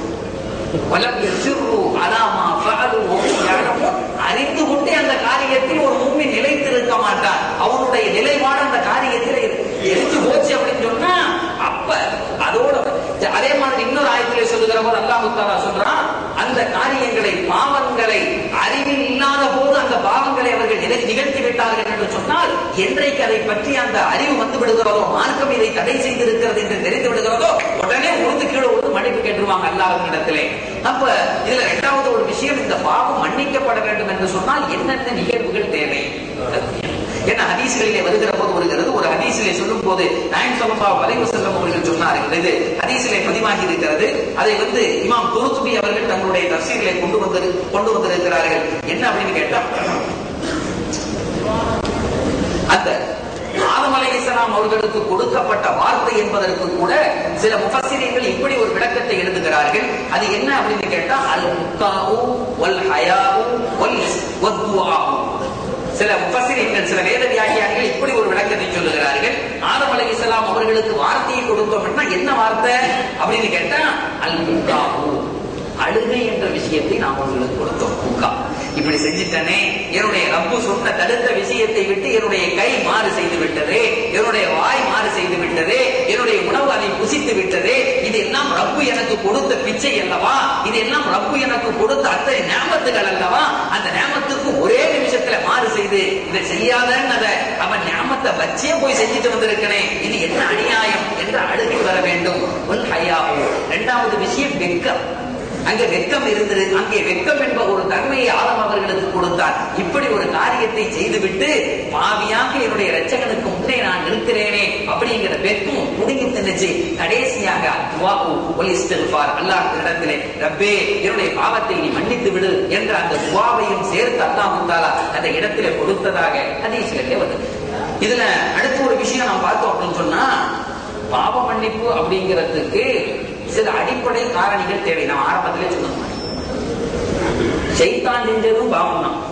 Speaker 1: அறிந்து கொண்டே அந்த காரியத்தில் ஒரு மூமி நிலைத்திருக்க மாட்டான். அவனுடைய நிலைப்பாடு அந்த காரியத்தில் எரிஞ்சு போச்சு அப்படின்னு சொன்னா அப்ப அதோட அதே மாதிரி இன்னொரு ஆயத்திலே சொல்லுகிற போது அல்லாஹ் தஆலா சொல்றான், அந்த காரியங்களை பாவங்களை அறிவில் இல்லாத போது அந்த பாவங்களை அவர்கள் நிகழ்த்தி விட்டார்கள் என்று சொன்னால், என்றைக்கு அதை பற்றி அந்த அறிவு வந்து விடுகிறதோ, மார்க்கம் இதை தடை செய்திருக்கிறது என்று தெரிந்து விடுகிறதோ, உடனே உறுதி கீழே ஒரு மன்னிப்பு கேட்டுருவாங்க அல்லாஹ்விடத்திலே. அப்ப இதுல இரண்டாவது ஒரு விஷயம், இந்த பாவம் மன்னிக்கப்பட வேண்டும் என்று சொன்னால் என்னென்ன நிகழ்வுகள் தேவை? என்ன ஹதீஸ் ஹதீஸ்களிலே வருகிற போது வருகிறது. ஒரு ஹதீஸிலே சொல்லும் போது நாயகம் ஸல்லல்லாஹு அலைஹி வஸல்லம் அவர்கள் சொன்னார்கள், இது ஹதீஸிலே பதிவாகி இருக்கிறது. அதை வந்து இமாம் குர்துபி அவர்கள் தங்களுடைய தஃசீரிலே கொண்டு வந்து கொண்டு வந்திருக்கிறார்கள். என்ன அப்படின்னு கேட்டா, அந்த ஆதம் அலைஹிஸ்ஸலாம் அவர்களுக்கு கொடுக்கப்பட்ட வார்த்தை என்பதற்கு கூட சில முஃபஸ்ஸிரீன்கள் இப்படி ஒரு விளக்கத்தை எழுதுகிறார்கள். அது என்ன அப்படின்னு கேட்டா, அல் முக்காஉ வல் ஹயாஉ வல் வத்துஆஉ. சில முஃபஸ்ஸிரீன்கள், சில வேத வியாக்கியானிகள் இப்படி ஒரு விளக்கத்தை சொல்லுகிறார்கள். ஆதம் அலைஹிஸ்ஸலாம் அவர்களுக்கு வார்த்தையை கொடுத்தோம்னா என்ன வார்த்தை அப்படின்னு கேட்டா, அல் முக்காஉ, அழுகை என்ற விஷயத்தை நாம் அவர்களுக்கு கொடுத்தோம். முக்கா, இப்படி செஞ்சிட்டனே, என்னுடைய ரப்பு சொன்ன தடுத்த விஷயத்தை விட்டு என்னுடைய கை மாறு செய்து விட்டது, என்னுடைய வாய் மாறு செய்து விட்டது, என்னுடைய உணவு அதை புசித்து விட்டது. இது எல்லாம் ரப்பு எனக்கு கொடுத்த பிச்சை அல்லவா, இது எல்லாம் ரப்பு எனக்கு கொடுத்த அத்தனை ஞாபகத்துகள் அல்லவா. அந்த ஞாபகத்துக்கு ஒரே நிமிஷத்துல மாறு செய்து இதை செய்யாதன்னத அவன் ஞாபகத்தை வச்சே போய் செஞ்சுட்டு வந்திருக்கனே, இது என்ன அநியாயம் என்று அழுகி வர வேண்டும். ஒன் ஹயாவு. இரண்டாவது விஷயம் வெட்கம். அங்கே வெட்கம் இருந்தது. அங்கே வெட்கம் என்ப ஒரு தன்மையை ஆதம் அவர்களுக்கு கொடுத்தார். இப்படி ஒரு காரியத்தை செய்துவிட்டு பாவியாக என்னுடைய இரட்சகனுக்கு முன்னே நான் இருக்கிறேனே அப்படிங்கிற வெட்கம் புடுங்கி தின்னுச்சு. கடைசியாக துஆஉ வல் இஸ்திக்ஃபார், அல்லாஹ் இடத்திலே ரப்பே என்னுடைய பாவத்தை நீ மன்னித்து விடு என்ற அந்த துஆவையும் சேர்த்து அல்லாஹ் தஆலா அந்த இடத்திலே கொடுத்ததாக ஹதீஸிலே வருது. இதுல அடுத்த ஒரு விஷயம் நாம் பார்த்தோம் அப்படின்னு சொன்னா, பாவ மன்னிப்பு அப்படிங்கிறதுக்கு சில அடிப்படை காரணிகள் தேவை. நான் ஆரம்பத்திலே சொன்ன ஷைத்தான் செஞ்சதும் பாவம் தான்,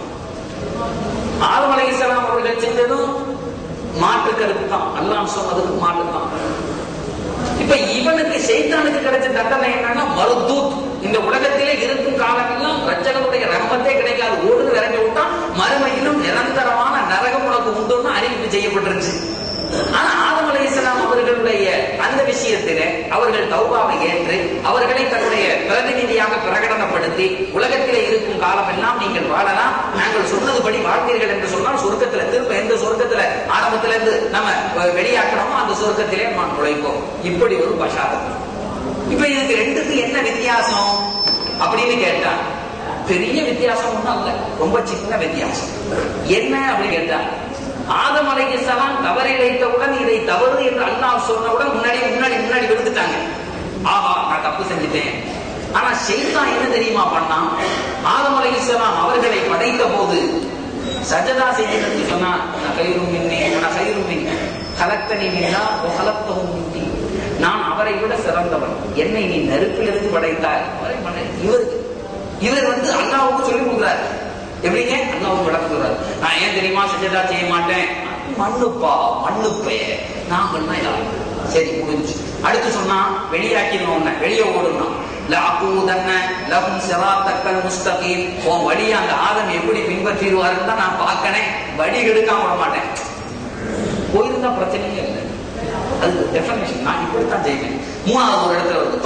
Speaker 1: ஆதம் அலைஹிஸ்ஸலாம் அவர்கள் செஞ்சதும் மாற்று கருத்து தான், அல்லாஹ் சொன்னதுக்கு மாற்று தான். இப்ப இவனுக்கு ஷைத்தானுக்கு கிடைச்ச தண்டனை என்னன்னா மருதூத். இந்த உலகத்திலே இருக்கும் காலமெல்லாம் ரட்சகனுடைய ரஹ்மத்தே கிடைக்காது, ஓடுன்னு விரட்டி விட்டான். மறுமையிலும் நிரந்தரமான நரகம் உனக்கு உண்டுன்னு அறிவிப்பு செய்யப்பட்டிருச்சு. ஆனா ஆதம் அலைஹிஸ்ஸலாம் அவர்களுடைய அந்த விஷயத்திலே அவர்கள் தௌபாவை ஏற்று அவர்களை தன்னுடைய பிரதிநிதியாக பிரகடனப்படுத்தி உலகத்திலே இருக்கும் காலம் எல்லாம் நீங்கள் வாழலாம், நாங்கள் சொன்னதுபடி வாழ்ந்தீர்கள் என்று சொன்னால் சொர்க்கத்துல திரும்ப எந்த சொர்க்கத்துல ஆரம்பத்தில இருந்து நம்ம வெளியாக்கணுமோ அந்த சொர்க்கத்திலே நாம் நுழைப்போம். இப்படி ஒரு பஷாரம். இப்ப இதுக்கு ரெண்டுக்கு என்ன வித்தியாசம் அப்படின்னு கேட்டா, பெரிய வித்தியாசம் ஒண்ணும் அல்ல, ரொம்ப சின்ன வித்தியாசம். என்ன அப்படின்னு கேட்டா, ஆதம் அலைஹிஸ்ஸலாம் தவறு இழைத்தவுடன் இதை தவறு என்று அல்லாஹ் சொன்னவுடன் முன்னாடி முன்னாடி முன்னாடி விழுந்துட்டாங்க. ஆஹா, நான் தப்பு செஞ்சுட்டேன். ஆனா ஷைத்தான் என்ன தெரியுமா பண்ணான்? ஆதம் அலைஹிஸ்ஸலாம் அவர்களை படைத்த போது சஜதா செய்யணும்னு சொன்னா, நான் கைரும் மின்னே நான் கைரும் மின்னே கலத்தனி மின்னா கலத்தவும் மின்னி, நான் அவரை விட சிறந்தவன், என்னை நீ நெருப்பிலிருந்து படைத்தாய். இவர் இவர் வந்து அல்லாஹ்வுக்கு சொல்லி கொடுக்குறாரு. எப்படிங்க? அல்லாஹ்வுக்கு விளக்குறாரு. நான் ஏன் தெரியுமா சஜதா செய்ய மாட்டேன்? மண்ணுப்பா, மண்ணுப்பே நான் பண்ணா யாரு? சரி, முடிஞ்சு. அடுத்து சொன்னா வெளியாக்கினோம், வெளியே ஓடணும். லஅகூதன்ன லஹும் ஸிராத்தல் முஸ்தகீம். உன் வழியை அந்த ஆதம் எப்படி பின்பற்றிடுவாருன்னு தான் நான் பார்க்கறேன், வழி எடுக்காம விட மாட்டேன். போயிருந்தா பிரச்சனையே இல்லை, அது டெஃபனிஷன். நான் இப்படித்தான் செய்வேன். மூணாவது ஒரு இடத்துல வருது,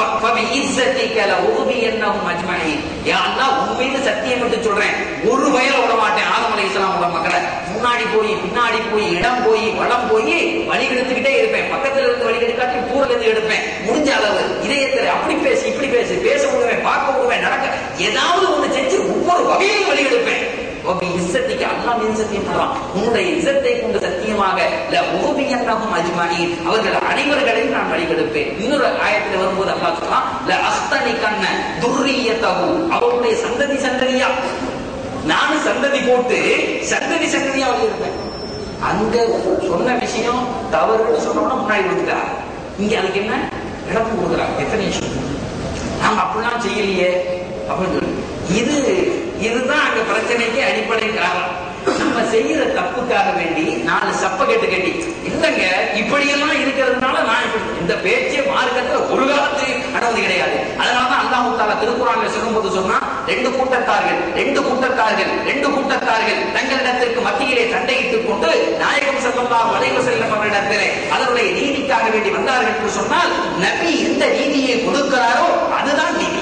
Speaker 1: உண்மையில சத்தியம் விட்டு சொல்றேன், ஒரு வயல விட மாட்டேன் ஆதம் அலைஹிஸ்ஸலாம் உள்ள மக்களை. முன்னாடி போய் பின்னாடி போய் இடம் போய் வளம் போய் வழி எடுத்துக்கிட்டே இருப்பேன். பக்கத்துல இருந்து வழி எடுக்காட்டி தூரல இருந்து எடுப்பேன். முடிஞ்ச அளவு இதயத்துல அப்படி பேசி இப்படி பேசி பேச விடுவேன், பார்க்க விடுவேன், நடக்க ஏதாவது ஒண்ணு செஞ்சு ஒவ்வொரு வகையிலும் வழி எடுப்பேன். இஸ்ஸத்திக்கு அல்லாஹ் மீது சத்தியம் பண்றான், உன்னுடைய இஸ்ஸத்தை கொண்டு சத்தியமாக லஉபியன்னஹும் அஜ்மஈன், அவர்கள் அனைவர்களையும் நான் வழிகெடுப்பேன். இன்னொரு ஆயத்தில் வரும்போது அல்லாஹ் சொல்றான், லஅஸ்தனிகன்ன துர்ரியதஹு, அவருடைய சந்ததி சந்ததியா நானும் சந்ததி போட்டு சந்ததி சந்ததியா வழியிருப்பேன். அங்க சொன்ன விஷயம் தவறுன்னு சொன்னோம்னா முன்னாடி வந்துட்டா, இங்க அதுக்கு என்ன இழப்பு கொடுக்குறாங்க, டெஃபினேஷன். நாங்க அப்படிலாம் செய்யலையே அப்படின்னு சொல்லி, இது இதுதான் அங்க பிரச்சனைக்கு அடிப்படை காரணம். நம்ம செய்யற தப்புக்காக வேண்டி நாலு சப்ப கேட்டு கேட்டி இல்லங்க இப்படியெல்லாம் இருக்கிறதுனால நான் இப்படி, இந்த பேச்சே மார்க்கத்துல ஒரு காலத்து அனுமதி கிடையாது. அதனாலதான் அல்லாஹ் தஆலா திருக்குர்ஆன்ல சொல்லும்போது சொன்னா, ரெண்டு கூட்டத்தார்கள் ரெண்டு கூட்டத்தார்கள் ரெண்டு கூட்டத்தார்கள் தங்களிடத்திற்கு மத்தியிலே சண்டையிட்டுக் கொண்டு நாயகம் ஸல்லல்லாஹு அலைஹி வஸல்லம் அவர்களிடத்திலே அதனுடைய நீதிக்காக வேண்டி வந்தார்கள் என்று சொன்னால், நபி எந்த நீதியை கொடுக்கிறாரோ அதுதான் நீதி.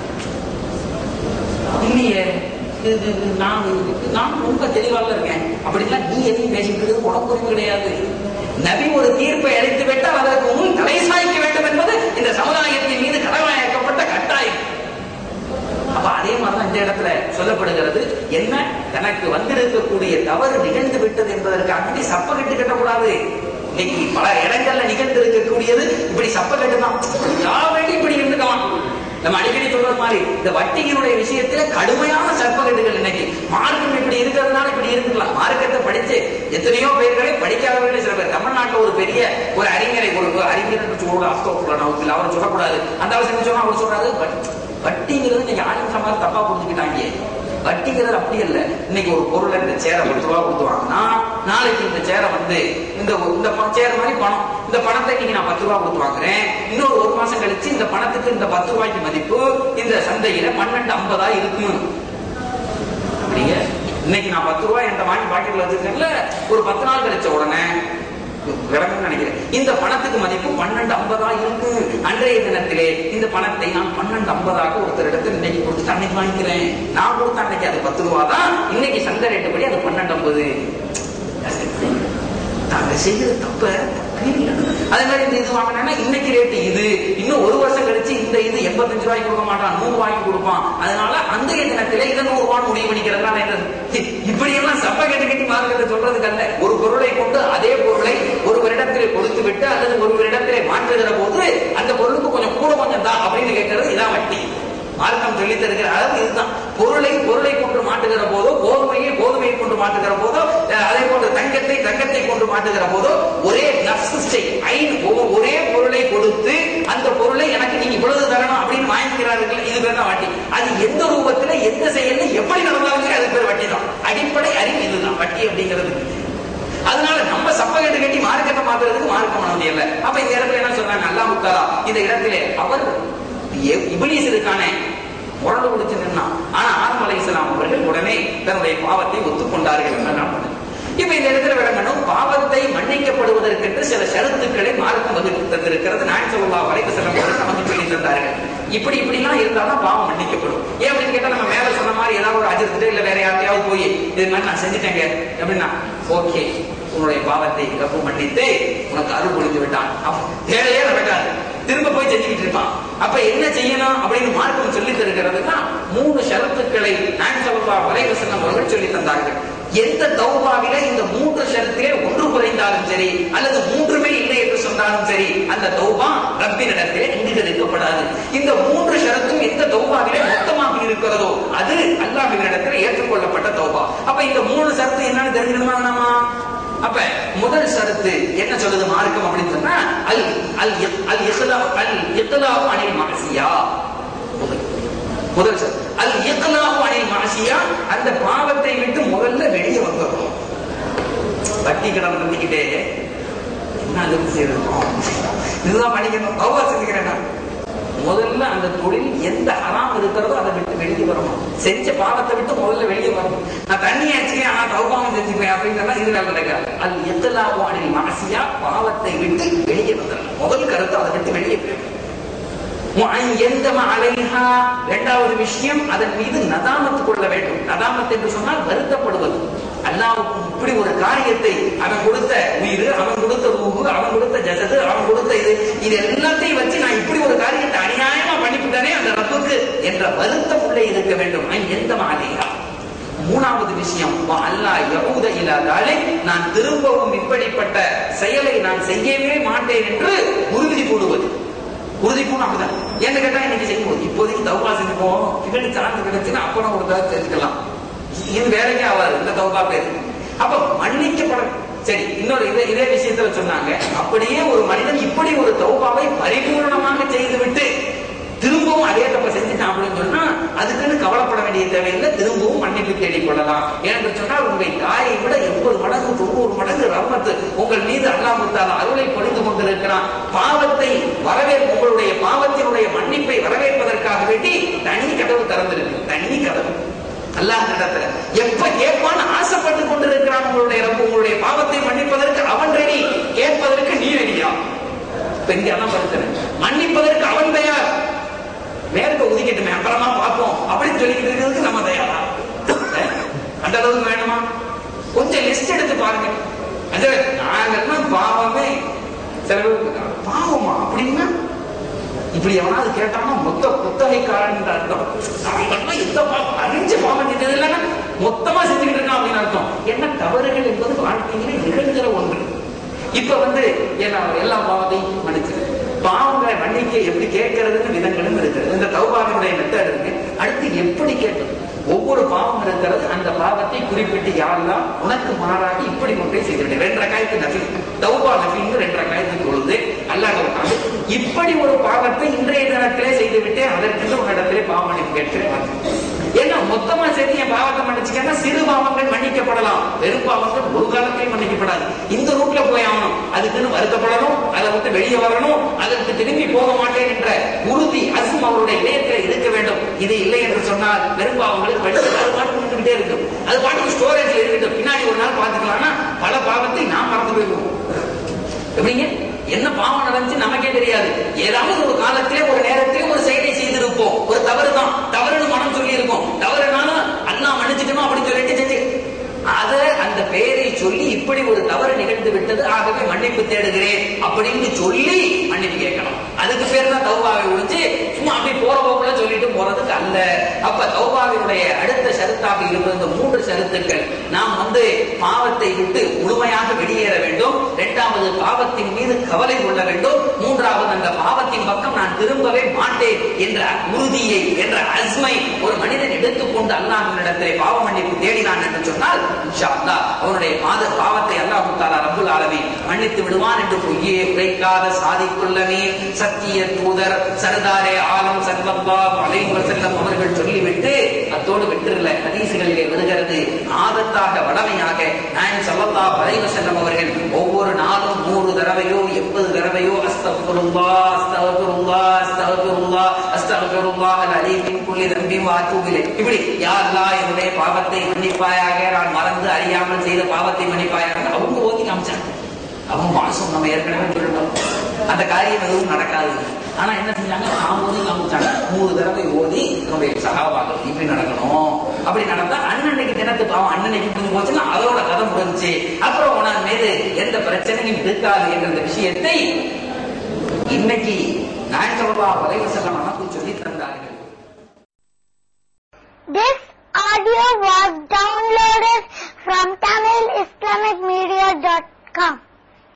Speaker 1: இல்லையே, நான் நான் ரொம்ப தெளிவாக இருக்கேன், அப்படிலாம் நீ எதையும் பேசிக்கிறது உனக்கு உரிமை கிடையாது. நபி ஒரு தீர்ப்பை அளித்து விட்டால் அதற்கு முன் தலை சாய்க்க வேண்டும் என்பது இந்த சமுதாயத்தின் மீது கடமையாக்கப்பட்ட கட்டாயம். அப்ப அதே மாதிரிதான் இந்த இடத்துல சொல்லப்படுகிறது. என்ன, தனக்கு வந்திருக்கக்கூடிய தவறு நிகழ்ந்து விட்டது என்பதற்காக சப்ப கட்டு கட்டக்கூடாது. இன்னைக்கு பல இடங்கள்ல நிகழ்ந்து இருக்கக்கூடியது இப்படி சப்ப கட்டுதான். வேண்டி இப்படி இருந்துக்கலாம். நம்ம அடிக்கடி சொல்றது மாதிரி இந்த வட்டியினுடைய விஷயத்துல கடுமையான சர்ப்பகட்டுகள் இன்னைக்கு மார்க்கம் இப்படி இருக்கிறதுனால இப்படி இருந்துக்கலாம். மார்க்கத்தை படிச்சு எத்தனையோ பேர்களை படிக்காதவர்களே சில பேர். தமிழ்நாட்டில் ஒரு பெரிய ஒரு அறிஞரை ஒரு அறிஞர் அஸ்தோஃபிருல்லாஹ் அவரை சொல்லக்கூடாது, அந்த அவசியம் சொன்னா அவர் சொல்றாரு வட்டிங்கிறது இன்னைக்கு ஆயிரம் சமாதி தப்பா புரிஞ்சுக்கிட்டாங்க. வட்டிங்கிறது அப்படி இல்லை. இன்னைக்கு ஒரு பொருளை இந்த சேரை பத்து ரூபா கொடுத்துவாங்கன்னா நாளைக்கு இந்த சேரை வந்து இந்த இந்த சேர் மாதிரி பணம், இந்த பணத்தை இன்னைக்கு நான் பத்து ரூபா கொடுத்து வாங்குறேன், இன்னொரு ஒரு மாசம் கழிச்சு இந்த பணத்துக்கு இந்த பத்து ரூபாய்க்கு மதிப்பு இந்த சந்தையில பன்னெண்டு ஐம்பதா இருக்கும். அப்படிங்க இன்னைக்கு நான் பத்து ரூபாய் என்கிட்ட வாங்கி பாக்கெட்ல வச்சிருக்கேன்ல, ஒரு பத்து நாள் கழிச்ச உடனே விளக்கம் நினைக்கிறேன் இந்த பணத்துக்கு மதிப்பு பன்னெண்டு ஐம்பதா இருக்கு. அன்றைய தினத்திலே இந்த பணத்தை நான் பன்னெண்டு ஐம்பதாக ஒருத்தர் இடத்துல இன்னைக்கு கொடுத்து அன்னைக்கு வாங்கிக்கிறேன். நான் கொடுத்த அன்னைக்கு அது பத்து ரூபா தான், இன்னைக்கு சந்தை ரேட்டு படி அது பன்னெண்டு ஐம்பது. நாங்க செய்யறது தப்ப அதே மாதிரி இந்த இது வாங்கினா இன்னைக்கு ரேட்டு இது, இன்னும் ஒரு வருஷம் கழிச்சு இந்த இது எண்பத்தஞ்சு ரூபாய்க்கு கொடுக்க மாட்டான், நூறு ரூபாய்க்கு கொடுப்பான். அதனால அந்த தினத்தில இதை நூறு ரூபான்னு முடிவு பண்ணிக்கிறதுனால இப்படி எல்லாம் சப்ப கட்டி கட்டி மார்க்கத்தை சொல்றதுக்கு அல்ல. ஒரு பொருளை கொண்டு அதே பொருளை ஒரு வருடத்திலே கொடுத்து விட்டு அல்லது ஒரு வருடத்திலே மாற்றுகிற போது அந்த பொருளுக்கு கொஞ்சம் கூட கொஞ்சம் தான் அப்படின்னு கேட்கறது இதான் வட்டி. மார்க்கம் சொல்லி தருகிற அளவு இதுதான். பொருளை பொருளை கொண்டு மாட்டுகிற போதோ, கோதுமையை கோதுமையை கொண்டு மாட்டுகிற போதோ, அதே போன்று தங்கத்தை தங்கத்தை கொண்டு மாட்டுகிற போதோ ஒரே ஒரே பொருளை கொடுத்து அந்த பொருளை எனக்கு நீங்க இவ்வளவு தரணும் அப்படின்னு வாங்கிக்கிறார்கள். இது பேர் தான் வட்டி. அது எந்த ரூபத்துல எந்த செயல்ல எப்படி நடந்தாலும் அது பேர் வட்டி தான். அடிப்படை அறிவு இதுதான் வட்டி அப்படிங்கிறது. அதனால நம்ம சப்பகட்டு கட்டி மார்க்கத்தை மாத்துறதுக்கு மார்க்கம் பண்ண முடியல. அப்ப இந்த இடத்துல என்ன சொல்றாங்க, அல்லாஹ் தஆலா இந்த இடத்திலே அவர் இப்லீஸ் இருக்கானே முரண்டு குடிச்சு நின்னான். ஆனா ஆதம் அலைஹிஸ்ஸலாம் அவர்கள் உடனே தன்னுடைய பாவத்தை ஒத்துக்கொண்டார்கள் என்று. இப்ப இந்த இடத்துல விளங்கணும், பாவத்தை மன்னிக்கப்படுவதற்கென்று சில ஷரத்துக்களை மார்க்கம் வகுத்து தந்திருக்கிறது. நாயகம் ஸல்லல்லாஹு அலைஹி வஸல்லம் அவர்கள் நமக்கு சொல்லி தந்தார்கள். இப்படி இப்படி எல்லாம் இருந்தாதான் பாவம் மன்னிக்கப்படும். ஏன் அப்படின்னு கேட்டா நம்ம மேல சொன்ன மாதிரி ஏதாவது ஒரு அஜர்த்து இல்ல வேற யாரையாவது போய் இது மாதிரி நான் செஞ்சுட்டேங்க அப்படின்னா ஓகே உன்னுடைய பாவத்தை ரப்பு மன்னித்து உனக்கு அருள் பொழிந்து விட்டான், தேவையே நடக்காது, திரும்ப போய் செஞ்சுக்கிட்டு இருப்பான். அப்ப என்ன செய்யணும் அப்படின்னு மார்க்கம் சொல்லி தருகிறதுனா மூணு ஷரத்துக்களை நாயகம் ஸல்லல்லாஹு அலைஹி வஸல்லம் அவர்கள் சொல்லி தந்தார்கள். எந்த தௌபாவில இந்த மூன்று ஷரத்திலே ஒன்று குறைந்தாலும் சரி அல்லது மூன்றுமே இல்லை என்று சொன்னாலும் சரி அந்த தௌபா ரப்பினிடத்திலே அங்கீகரிக்கப்படாது. இந்த மூன்று ஷரத்தும் எந்த தௌபாவிலே மொத்தமாக இருக்கிறதோ அது அல்லாஹ்வினிடத்திலே ஏற்றுக்கொள்ளப்பட்ட தௌபா. அப்ப இந்த மூணு ஷரத்து என்னன்னு தெரிஞ்சுக்கணுமா நாம? அப்ப முதல் ஷரத்து என்ன சொல்லுது மார்க்கம் அப்படின்னு சொன்னா அல் அல் அல் இக்லாஹ் அல் இக்லாஹ் அனில் மஅசியா. முதல் ஷரத் அல் இக்லாஹ் அனில் மஅசியா, அந்த பாவத்தை விட்டு முதல்ல வெளியே வந்துடணும். வட்டி கடன் பண்ணிக்கிட்டே என்ன அதுக்கு செய்யணும், இதுதான் பண்ணிக்கணும், தௌபா செஞ்சுக்கிறேன். முதல்ல அந்த தொழில் எந்த ஹராம் இருக்கிறதோ அதை விட்டு வெளியே வரணும். செஞ்ச பாவத்தை விட்டு முதல்ல வெளியே வரணும். நான் தண்ணி அடிச்சுக்கேன் ஆனா தௌபாவும் செஞ்சுக்குவேன் அப்படின்னா இது வேலை நடக்காது. அது இக்லாஹ் அனில் மஅசியா, பாவத்தை விட்டு வெளியே வந்துடணும். முதல் கருத்து அதை விட்டு வெளியே போயிடும். இரண்டாவது விஷயம் அதன் மீது நதாமத்து கொள்ள வேண்டும். நதாமத் என்று சொன்னால் வருத்தப்படுவது. அல்லாஹ்வுக்கு இப்படி ஒரு காரியத்தை அவன் கொடுத்த உயிர், அவன் கொடுத்த ரூஹு, அவன் கொடுத்த ஜசது, அவன் கொடுத்த இது இது எல்லாத்தையும் வச்சு நான் இப்படி ஒரு காரியத்தை அநியாயமா பண்ணிவிட்டானே அந்த ரப்புக்கு என்ற வருத்தம் உள்ளே இருக்க வேண்டும். எந்த மாலையா. மூணாவது விஷயம் அல்லாஹ் யஊத இலா தாலிக், நான் திரும்பவும் இப்படிப்பட்ட செயலை நான் செய்யவே மாட்டேன் என்று உறுதி கூறுவது. உறுதி கூட அப்படிதான். என்ன கேட்டா இன்னைக்கு செய்யும்போது இப்போதைக்கு தௌபா செஞ்சுப்போம், பின்னாடி சார்ந்து கிடைச்சுன்னா அப்ப நம்ம ஒரு தடவை செஞ்சுக்கலாம், இது வேலைக்கே ஆகாது இந்த தௌபா பேரு. அப்ப மன்னிக்கப்பட சரி. இன்னொரு இதே இதே விஷயத்துல சொன்னாங்க, அப்படியே ஒரு மனிதன் இப்படி ஒரு தௌபாவை பரிபூர்ணமாக செய்துவிட்டு திரும்பவும் அதே தப்ப செஞ்சுட்டான் அப்படின்னு சொன்னா அதுக்குன்னு கவலைப்பட வேண்டிய தேவையில்லை, திரும்பவும் மன்னிப்பு தேடிக் கொள்ளலாம். ஏன்னு சொன்னா உங்கள் தாயை விட எண்பது மடங்கு தொண்ணூறு மடங்கு ரஹ்மத்து உங்கள் மீது அல்லாஹ் தஆலா அருளை பொழிந்து கொண்டிருக்கிறான். பாவத்தை வரவேற்பு, உங்களுடைய பாவத்தினுடைய மன்னிப்பை வரவேற்பதற்காக வேண்டி தனி கதவு திறந்திருக்கு. தனி கதவு அல்லாஹ் நடத்துல எப்ப கேட்பான்னு ஆசைப்பட்டு கொண்டிருக்கிறான் உங்களுடைய ரப்பு. உங்களுடைய பாவத்தை மன்னிப்பதற்கு அவன் ரெடி, கேட்பதற்கு நீ ரெடியா? பெண்கள் படுத்துறேன், மன்னிப்பதற்கு அவன் தயார். மேற்க ஒதுக்கிட்டுமே அப்புறமா பார்ப்போம் அப்படின்னு சொல்லிக்கிட்டு இருக்கிறதுக்கு நம்ம தயாரா? அந்த அளவுக்கு வேணுமா? கொஞ்சம் லிஸ்ட் எடுத்து பாருங்க. நாங்கன்னா பாவமே சில பாவமா அப்படின்னா இப்படி எவனாவது கேட்டானா மொத்த புத்தகைக்காரன் அர்த்தம். நாங்கன்னா எந்த பாவம் அறிஞ்சு பாவம் செஞ்சது இல்லைன்னா மொத்தமா செஞ்சுக்கிட்டு இருக்கான் அப்படின்னு அர்த்தம். என்ன தவறுகள் என்பது வாழ்க்கை வாழ்க்கையிலே நிகழ்கிற ஒன்று. இப்ப வந்து எல்லா எல்லா பாவத்தையும் மன்னிச்சிரு. பாவங்களை மன்னிக்க எப்படி கேட்கறதுன்னு விதங்களும் இருக்கிறது. இந்த தௌபாவினுடைய மெத்தட் இருக்கு. அடுத்து எப்படி கேட்கறது? ஒவ்வொரு பாவம் இருக்கிறது. அந்த பாவத்தை குறிப்பிட்டு யாரெல்லாம் உனக்கு மாறாக இப்படி ஒன்றை செய்துவிட்டேன். ரெண்டரை காயத்து நபி தௌபா நபின்னு ரெண்டரை காயத்துக்கு பொழுது அல்லாஹ் உட்கார்ந்து இப்படி ஒரு பாவத்தை இன்றைய தினத்திலே செய்துவிட்டேன், அதற்கு உன்னிடத்திலே பாவம் மன்னிப்பு கேட்கிறேன். ஏன்னா மொத்தமா சேர்த்து என் பாவத்தை மன்னிச்சுக்கன்னா சிறு பாவங்கள் மன்னிக்கப்படலாம், பெரும் பாவங்கள் ஒரு காலத்திலையும் மன்னிக்கப்படாது. இந்த ரூட்ல போய் ஆகணும், அதுக்குன்னு வருத்தப்படணும், அதை விட்டு வெளியே வரணும், அதற்கு திரும்பி போக மாட்டேன் என்ற உறுதி அசும் அவருடைய இதயத்தில் இருக்க வேண்டும். இது இல்லை என்று சொன்னால் பெரும் பாவங்களுக்கு வழி அது பாட்டு நின்றுகிட்டே இருக்கும். அது பாட்டுக்கு ஸ்டோரேஜ்ல இருக்கட்டும், பின்னாடி ஒரு நாள் பார்த்துக்கலாம்னா பல பாவத்தை நாம் மறந்து போயிடுவோம். எப்படிங்க என்ன பாவம் நடந்துச்சு நமக்கே தெரியாது. ஏதாவது ஒரு காலத்திலே ஒரு நேரத்திலே ஒரு செயலை செய்திருப்போம், ஒரு தவறு தான் தவறுன்னு மனம் சொல்லி இருப்போம். தவறுனாலும் அண்ணா மன்னிச்சுக்கணும் அப்படின்னு சொல்லிட்டு செஞ்சு அத அந்த பெயரை சொல்லி இப்படி ஒரு தவறு நிகழ்ந்து விட்டது, ஆகவே மன்னிப்பு தேடுகிறேன் அப்படின்னு சொல்லி மன்னிப்பு கேட்கணும். அதுக்கு பேர் தான் தௌபாவை ஒழிஞ்சு சும்மா அப்படி போற போக்குல சொல்லிட்டு போறதுக்கு அல்ல. அப்ப தௌபாவினுடைய அடுத்த ஷருத்தாக இருப்பது இந்த மூன்று ஷருத்துக்கள். நாம் வந்து பாவத்தை விட்டு முழுமையாக வெளியேற வேண்டும். இரண்டாவது பாவத்தின் மீது கவலை கொள்ள வேண்டும். மூன்றாவது அந்த பாவத்தின் பக்கம் நான் திரும்பவே மாட்டேன் என்ற உறுதியை என்ற அஸ்மை ஒரு மனிதன் எடுத்துக்கொண்டு அல்லாஹ்விடத்திலே பாவ மன்னிப்பு தேடினான் என்று சொன்னால் இன்ஷா அல்லாஹ் அவனுடைய பாத பாவத்தை அல்லாஹ் தஆலா ரப்புல் ஆலமீன் மன்னித்து விடுவான் என்று பொய்யே உரைக்காத சாதிக்குள்ளமே சத்திய தூதர் சர்தாரே ஆலம் ஸல்லல்லாஹு அலைஹி வஸல்லம் அவர்கள் சொல்லிவிட்டு அத்தோடு விட்டுறல. ஹதீஸ்களிலே வருகிறது, ஆதத்தாக வடமையாக நாயகம் ஸல்லல்லாஹு அலைஹி வஸல்லம் அவர்கள் ஒவ்வொரு நாளும் நூறு தடவையோ எண்பது தடவையோ அஸ்தக்ஃபிருல்லாஹ் அஸ்தக்ஃபிருல்லாஹ் அஸ்தக்ஃபிருல்லாஹ் அஸ்தக்ஃபிருல்லாஹ் அல்-அலீம் மின் குல்லி தம்பின் வ அத்தூபு இலைஹ். இப்படி யா அல்லாஹ் என்னுடைய பாவத்தை மன்னிப்பாயாக, நான் மறந்து அறியாமல் செய்த பாவத்தை மன்னிப்பாயாக அவங்க ஓதி காமிச்சாங்க. அவங்க மாசம் நம்ம ஏற்கனவே சொல்லிட்டோம் அந்த காரியம் எதுவும் நடக்காது. ஆனா என்ன செஞ்சாங்க, நான் ஓதி காமிச்சாங்க. நூறு தடவை ஓதி நம்முடைய சகாபாக்கள் இப்படி நடக்கணும், அப்படி நடந்தா அண்ணன்னைக்கு தினத்து பாவம் அண்ணனைக்கு முடிஞ்சு போச்சுன்னா அதோட கதை முடிஞ்சு அப்புறம் உனக்கு மீது எந்த பிரச்சனையும் இருக்காது என்ற விஷயத்தை இன்னைக்கு நாயகம் ஸல்லல்லாஹு அலைஹி வஸல்லம் நமக்கு சொல்லி தந்தார்கள்.
Speaker 2: This audio was downloaded from Tamil Islamic Media dot com.